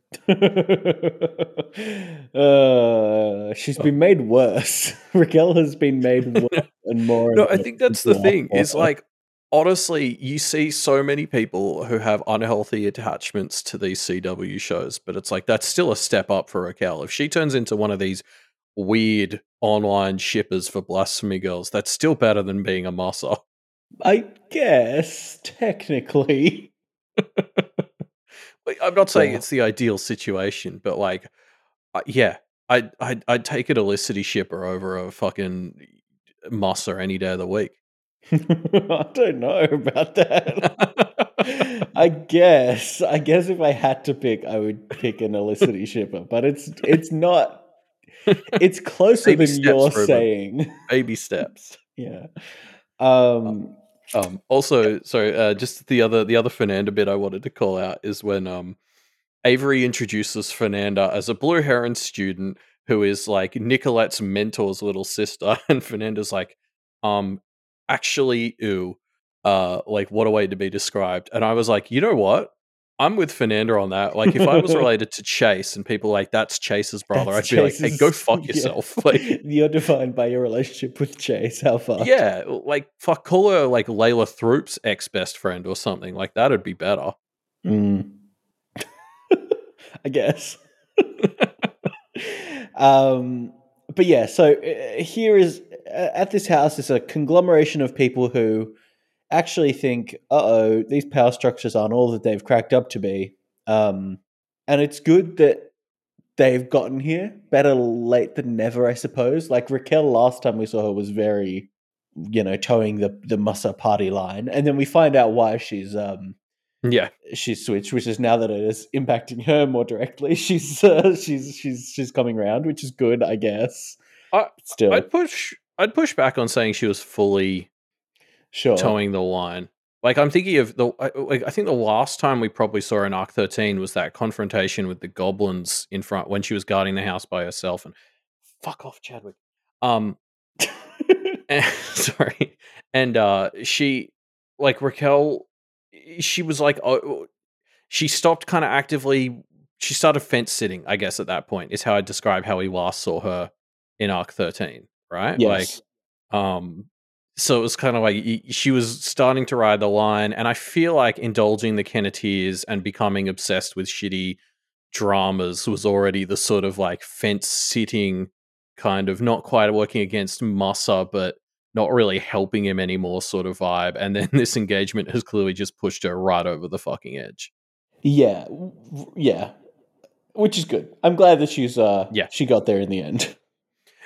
uh, she's been made worse. Raquel has been made worse and more. No, and I think that's the more thing. for Is her. like, honestly, you see so many people who have unhealthy attachments to these C W shows, but it's like that's still a step up for Raquel. If she turns into one of these weird online shippers for Blasphemy Girls, that's still better than being a Musser. I guess technically. Like, I'm not saying Yeah. it's the ideal situation, but like, uh, yeah, I'd, I'd I'd take an Elicity shipper over a fucking Musser any day of the week. I don't know about that. I guess. I guess if I had to pick, I would pick an Elicity shipper, but it's it's not. It's closer Baby than steps, you're Ruben. saying. Baby steps. Yeah. Um. Um, also, sorry, uh, just the other the other Fernanda bit I wanted to call out is when um, Avery introduces Fernanda as a Blue Heron student who is like Nicolette's mentor's little sister, and Fernanda's like, um, actually, ew, uh, like what a way to be described. And I was like, you know what? I'm with Fernanda on that. Like, if I was related to Chase and people like that's Chase's brother, That's I'd be like, hey, Chase's- go fuck yeah. yourself. Like, You're defined by your relationship with Chase. How far? yeah, like fuck, call her like Layla Throop's ex best friend or something. Like that'd be better. Mm. I guess. um, but yeah, so uh, here is uh, at this house is a conglomeration of people who actually think, uh oh, these power structures aren't all that they've cracked up to be. Um, and it's good that they've gotten here. Better late than never, I suppose. Like Raquel, last time we saw her was very, you know, towing the the Musser party line, and then we find out why she's um Yeah, she's switched, which is now that it is impacting her more directly. She's uh, she's she's she's coming around, which is good, I guess. I, Still, I'd push. I'd push back on saying she was fully sure. towing the line. Like I'm thinking of the. I, like I think the last time we probably saw her in Arc thirteen was that confrontation with the goblins in front when she was guarding the house by herself. And fuck off, Chadwick. Um, and, sorry, and uh, she like Raquel. She was like, oh, she stopped kind of actively. She started fence sitting, I guess, at that point is how I describe how we last saw her in Arc thirteen, right? Yes. Like, um, so it was kind of like y- she was starting to ride the line, and I feel like indulging the Kenneteers and becoming obsessed with shitty dramas was already the sort of like fence sitting kind of not quite working against Musser, but not really helping him anymore sort of vibe. And then this engagement has clearly just pushed her right over the fucking edge. Yeah, w- yeah, which is good. I'm glad that she's uh Yeah. she got there in the end.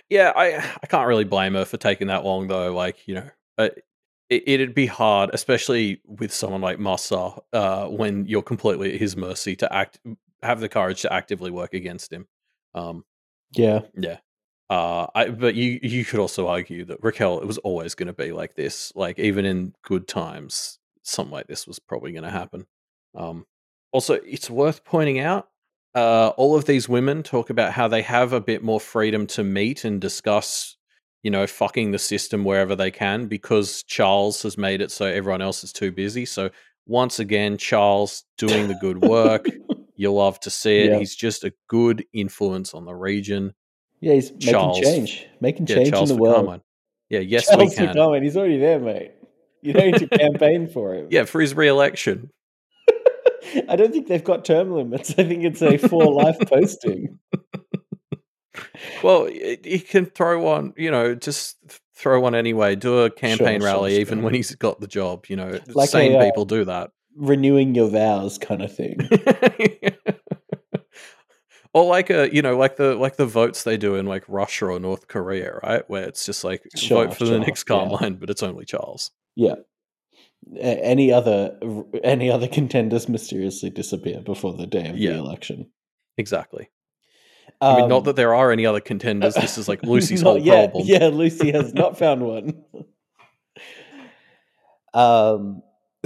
Yeah, I I can't really blame her for taking that long though. Like, you know, uh, it, it'd be hard, especially with someone like Massa, uh, when you're completely at his mercy to act, have the courage to actively work against him. Um, Yeah. yeah. Uh, I but you you could also argue that Raquel, it was always going to be like this. Like even in good times, something like this was probably going to happen. Um, also, it's worth pointing out, uh, all of these women talk about how they have a bit more freedom to meet and discuss, you know, fucking the system wherever they can because Charles has made it so everyone else is too busy. So once again, Charles doing the good work. You'll love to see it. Yeah. He's just a good influence on the region. Yeah, he's making Charles, change, making yeah, change Charles in the for world. Carmine. Yeah, yes, we Charles for can. Carmine, he's already there, mate. You don't need to campaign for him. Yeah, for his re-election. I don't think they've got term limits. I think it's a for life posting. Well, he can throw one, you know, just throw one anyway. Do a campaign Sure, rally sure, even sure. when he's got the job. You know, Like sane a, uh, people do that. Renewing your vows kind of thing. Or like a, you know, like the like the votes they do in like Russia or North Korea, right? Where it's just like Sure, vote for sure, the next yeah. Carmine, but it's only Charles. Yeah. A- Any other any other contenders mysteriously disappear before the day of Yeah. the election. Exactly. Um, I mean, not that there are any other contenders. This is like Lucy's not whole yet. problem. Yeah, Lucy has not found one. Um,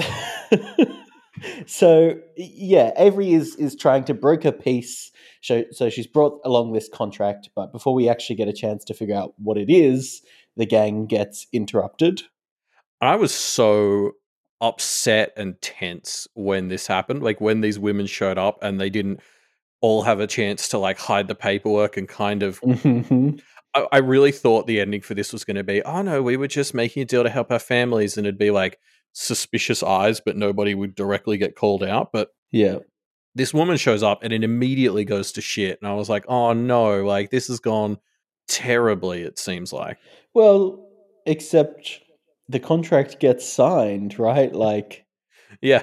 so yeah, Avery is is trying to broker peace. So, so she's brought along this contract, but before we actually get a chance to figure out what it is, the gang gets interrupted. I was so upset and tense when this happened. Like when these women showed up and they didn't all have a chance to like hide the paperwork and kind of. Mm-hmm. I, I really thought the ending for this was going to be, oh no, we were just making a deal to help our families, and it'd be like suspicious eyes, but nobody would directly get called out. But Yeah. this woman shows up and it immediately goes to shit, and I was like, oh no, like this has gone terribly. It seems like. Well, except the contract gets signed, right? Like, Yeah.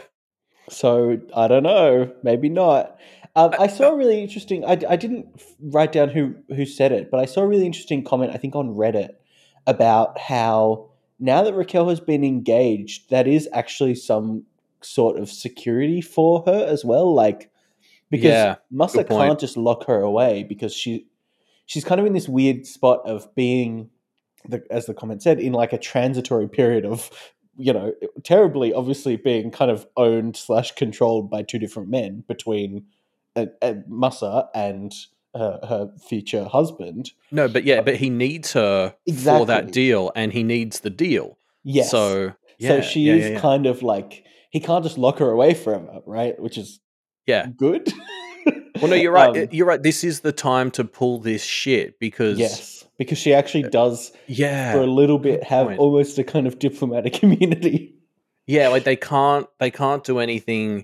so I don't know, maybe not. Um, I saw a really interesting. I, I didn't f- write down who who said it, but I saw a really interesting comment. I think on Reddit about how now that Raquel has been engaged, that is actually some sort of security for her as well. Like because Yeah, Musa good point. can't just lock her away because she she's kind of in this weird spot of being, the, as the comment said, in like a transitory period of, you know, terribly obviously being kind of owned slash controlled by two different men between uh, uh, Musa and uh, her future husband. No, but yeah, but he needs her for that Exactly. deal, and he needs the deal. Yes. So yeah, so she yeah, is yeah, yeah. kind of like, he can't just lock her away forever, right? Which is Yeah. good. Well, no, you're right. Um, You're right. This is the time to pull this shit because yes, because she actually does, yeah, for a little bit, good have point. almost a kind of diplomatic immunity. Yeah, like they can't they can't do anything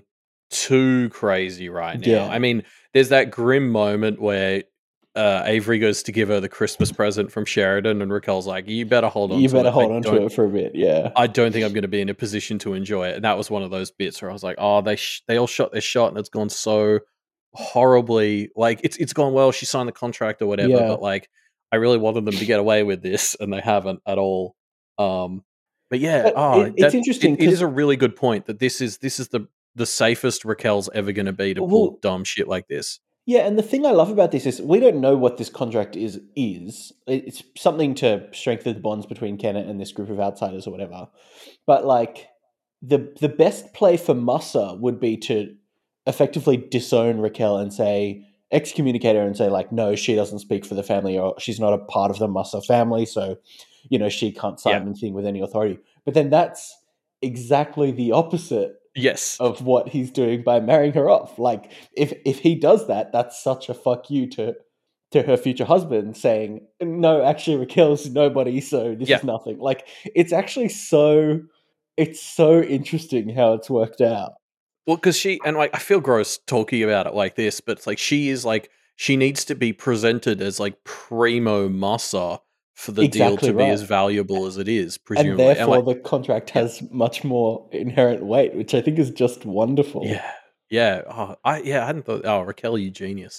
too crazy right now. Yeah. I mean, there's that grim moment where uh, Avery goes to give her the Christmas present from Sheridan, and Raquel's like, "You better hold on You to better it. hold I on don't, to it for a bit, yeah. I don't think I'm going to be in a position to enjoy it." And that was one of those bits where I was like, "Oh, they sh- they all shot their shot, and it's gone so horribly. Like it's it's gone well. She signed the contract or whatever, Yeah. but like I really wanted them to get away with this, and they haven't at all." Um, but yeah, But oh, it, it's that, interesting it, it is because, a really good point that this is this is the the safest Raquel's ever going to be to well, pull dumb shit like this. yeah, and the thing I love about this is we don't know what this contract is. Is it's something to strengthen the bonds between Kenneth and this group of outsiders or whatever. But like the the best play for Musa would be to effectively disown Raquel and say, excommunicate her and say like, no, she doesn't speak for the family, or she's not a part of the Musa family, so you know she can't sign Yeah. anything with any authority. But then that's exactly the opposite Yes. of what he's doing by marrying her off. Like if if he does that, that's such a fuck you to to her future husband, saying, no, actually Raquel's nobody, so this Yeah. is nothing. Like it's actually so it's so interesting how it's worked out. Well, because she and like I feel gross talking about it like this, but it's like she is like she needs to be presented as like primo Musa for the Exactly deal to be right. as valuable as it is, And presumably. therefore like, the contract yeah. has much more inherent weight, which I think is just wonderful. Yeah, yeah, oh, I yeah, I hadn't thought. Oh, Raquel, you genius.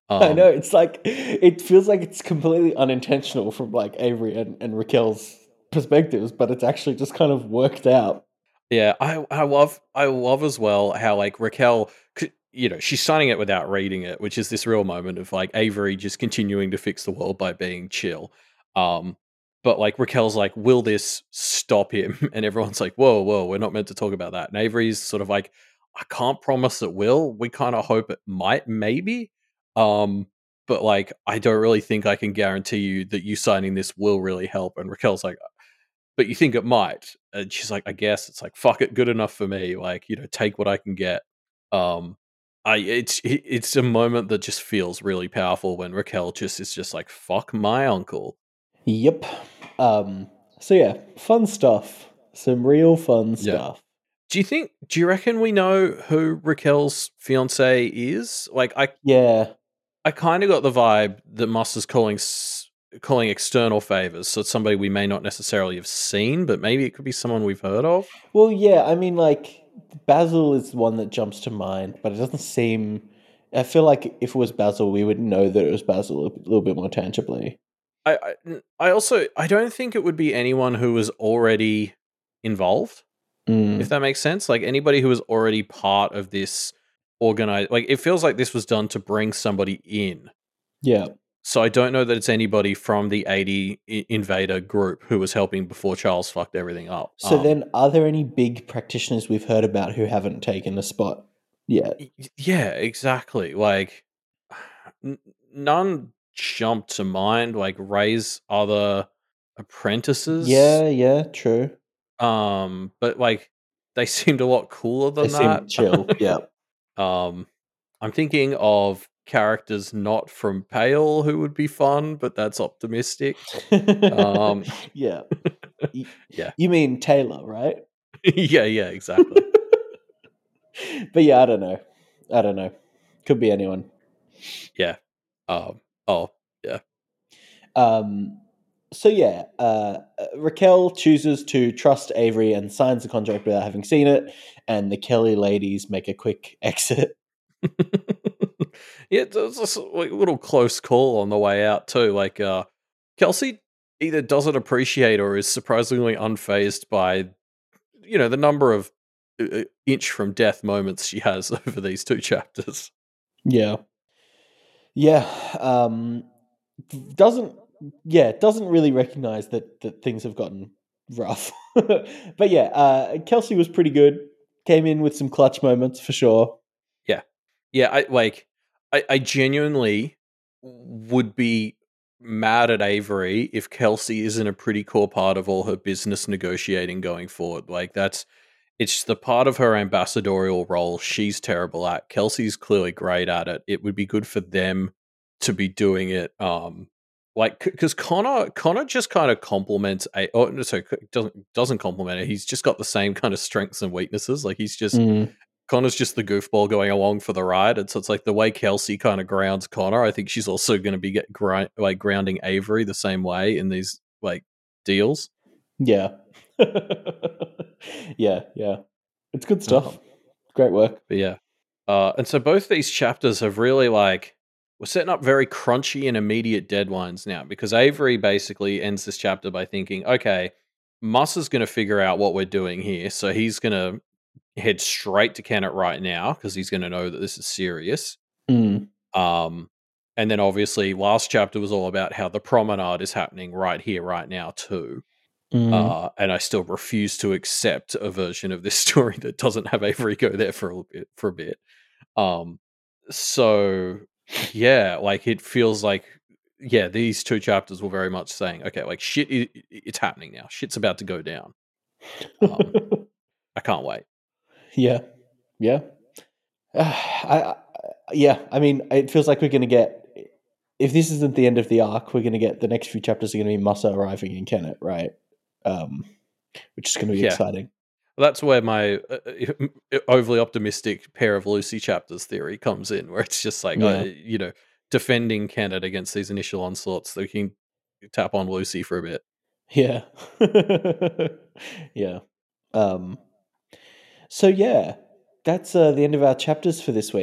I know, Um, it's like it feels like it's completely unintentional from like Avery and, and Raquel's perspectives, but it's actually just kind of worked out. yeah, I I love I love as well how like Raquel, c- you know, she's signing it without reading it, which is this real moment of like Avery just continuing to fix the world by being chill. Um, but like Raquel's like, will this stop him? And everyone's like, whoa, whoa, we're not meant to talk about that. And Avery's sort of like, I can't promise it will. We kind of hope it might, maybe. Um, but like, I don't really think I can guarantee you that you signing this will really help. And Raquel's like, but you think it might. And she's like, I guess. It's like, fuck it, good enough for me. Like, you know, take what I can get. Um, I it's it- it's a moment that just feels really powerful when Raquel just is just like, fuck my uncle. Yep. Um, so yeah, fun stuff. Some real fun Yeah. stuff. Do you think? Do you reckon we know who Raquel's fiance is? Like, I Yeah. I kind of got the vibe that Moss is calling s- calling external favors, so it's somebody we may not necessarily have seen, but maybe it could be someone we've heard of. Well, yeah, I mean, like, Basil is the one that jumps to mind, but it doesn't seem. I feel like if it was Basil, we would know that it was Basil a little bit more tangibly. I, I I also I don't think it would be anyone who was already involved, if Mm, that makes sense. Like anybody who was already part of this organized, like it feels like this was done to bring somebody in. yeah. So I don't know that it's anybody from the eighty I- Invader group who was helping before Charles fucked everything up. So Um, then, are there any big practitioners we've heard about who haven't taken a spot yet? y- y- yeah, exactly. Like n- none jump to mind. Like Ray's other apprentices. Yeah, yeah, true. Um, but like they seemed a lot cooler They than that. seem chill. Yeah. um, I'm thinking of characters not from Pale who would be fun, but that's optimistic. Um, Yeah. Y- yeah, You mean Taylor, right? yeah, yeah, exactly. But yeah, I don't know. I don't know. Could be anyone. Yeah. Um, oh, yeah. Um, so yeah, uh, uh, Raquel chooses to trust Avery and signs the contract without having seen it, and the Kelly ladies make a quick exit. Yeah, it's it's a like, little close call on the way out too. Like, uh, Kelsey either doesn't appreciate or is surprisingly unfazed by, you know, the number of uh, uh, inch from death moments she has over these two chapters. Yeah, yeah. Um, doesn't yeah doesn't really recognize that that things have gotten rough. But yeah, uh, Kelsey was pretty good. Came in with some clutch moments for sure. Yeah, yeah. I like. I, I genuinely would be mad at Avery if Kelsey isn't a pretty core part of all her business negotiating going forward. Like that's it's the part of her ambassadorial role she's terrible at. Kelsey's clearly great at it. It would be good for them to be doing it. Um, like because Connor, Connor just kind of complements a. Oh, no, sorry, doesn't doesn't compliment it. He's just got the same kind of strengths and weaknesses. Like he's just Mm, Connor's just the goofball going along for the ride, and so it's like the way Kelsey kind of grounds Connor. I think she's also going to be get grind, like grounding Avery the same way in these like deals. yeah. Yeah, yeah. It's good stuff. Um, Great work. but yeah, uh, and so both these chapters have really like we're setting up very crunchy and immediate deadlines now because Avery basically ends this chapter by thinking, okay, Muss is going to figure out what we're doing here, so he's going to head straight to Kennet right now because he's going to know that this is serious. Mm, Um, and then obviously last chapter was all about how the promenade is happening right here, right now too. mm, Uh, and I still refuse to accept a version of this story that doesn't have Avery go there for a little bit. For a bit. Um, so yeah, like it feels like yeah, these two chapters were very much saying, okay, like shit, i it's happening now. Shit's about to go down. Um, I can't wait. yeah, yeah. Uh, I, I, yeah. I mean, it feels like we're going to get. If this isn't the end of the arc, we're going to get the next few chapters are going to be Musa arriving in Kennet, right? Um, which is going to be Yeah, exciting. that's where my uh, uh, overly optimistic pair of Lucy chapters theory comes in, where it's just like, uh, Yeah, you know, defending Kennet against these initial onslaughts, so we can tap on Lucy for a bit. yeah, yeah. Um, so yeah, that's uh, the end of our chapters for this week.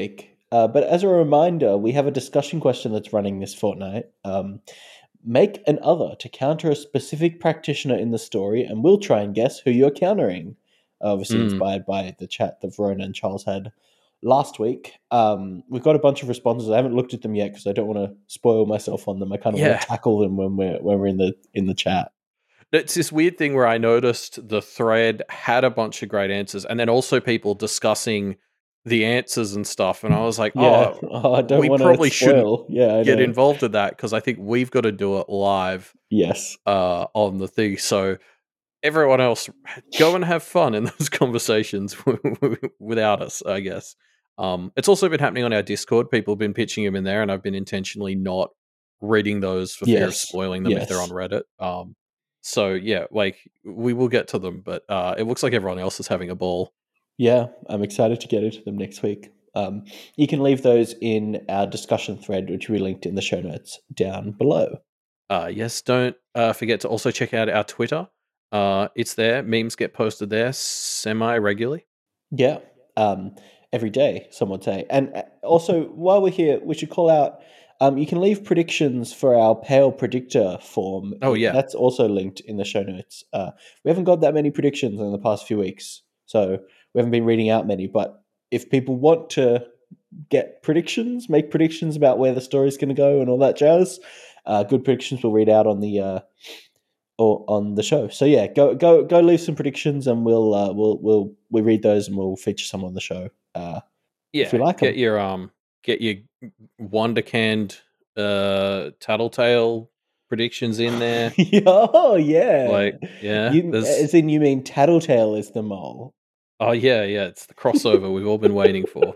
Uh, but as a reminder, we have a discussion question that's running this fortnight. Um, make an other to counter a specific practitioner in the story, and we'll try and guess who you're countering. Obviously, Mm. inspired by the chat that Verona and Charles had last week. Um, we've got a bunch of responses. I haven't looked at them yet because I don't want to spoil myself on them. I kind of Yeah. want to tackle them when we're when we're in the in the chat. It's this weird thing where I noticed the thread had a bunch of great answers, and then also people discussing the answers and stuff. And I was like, Yeah, oh, oh, I don't we want probably to shouldn't spoil. Yeah, I get know. involved in that because I think we've got to do it live Yes. uh, on the thing. So everyone else, go and have fun in those conversations without us, I guess. Um, it's also been happening on our Discord. People have been pitching them in there, and I've been intentionally not reading those for fear of Yes. spoiling them Yes. if they're on Reddit. Um, so yeah, like we will get to them, but uh, it looks like everyone else is having a ball. Yeah, I'm excited to get into them next week. Um, you can leave those in our discussion thread, which we linked in the show notes down below. Uh, yes, don't uh, forget to also check out our Twitter. Uh, it's there. Memes get posted there semi-regularly. Yeah, um, every day, some would say. And uh, also, while we're here, we should call out, um, you can leave predictions for our Pale Predictor form. Oh, yeah. That's also linked in the show notes. Uh, we haven't got that many predictions in the past few weeks, so we haven't been reading out many. But if people want to get predictions, make predictions about where the story's going to go and all that jazz, uh, good predictions we'll read out on the... Uh, or on the show. So yeah, go go go leave some predictions, and we'll uh, we'll we'll we read those and we'll feature some on the show. Uh, yeah, if you like get them. your um get your Wonder Canned uh Tattletale predictions in there. Oh yeah, Like yeah, you, as in you mean Tattletale is the mole? Oh yeah, yeah, it's the crossover we've all been waiting for.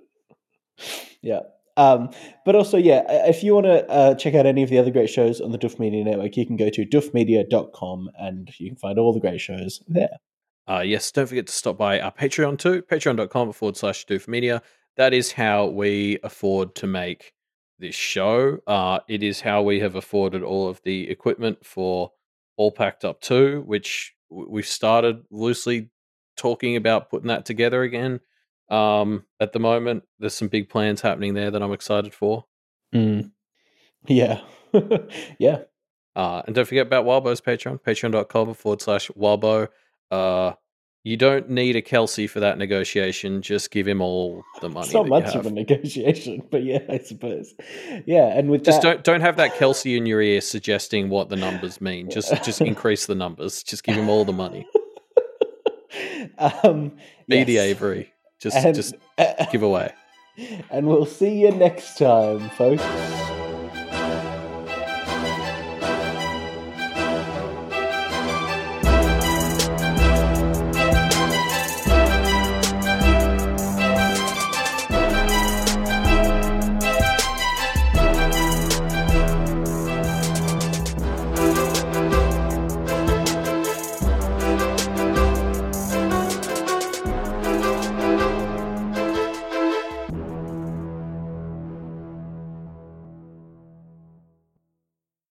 Yeah. Um, but also, yeah, if you want to uh, check out any of the other great shows on the Duff Media Network, you can go to duff media dot com and you can find all the great shows there. Uh, yes, don't forget to stop by our Patreon too, patreon.com forward slash Doof Media. That is how we afford to make this show. Uh, it is how we have afforded all of the equipment for All Packed Up two, which we've started loosely talking about putting that together again. Um, at the moment, there's some big plans happening there that I'm excited for. Mm. Yeah. Yeah. Uh, and don't forget about Wildbow's Patreon, patreon.com forward slash Wildbow. Uh, you don't need a Kelsey for that negotiation. Just give him all the money. It's not that much you have. of a negotiation, but yeah, I suppose. Yeah, and with just that, don't don't have that Kelsey in your ear suggesting what the numbers mean. Just just increase the numbers. Just give him all the money. um, Be yes. the Avery. Just And- just give away. And we'll see you next time, folks.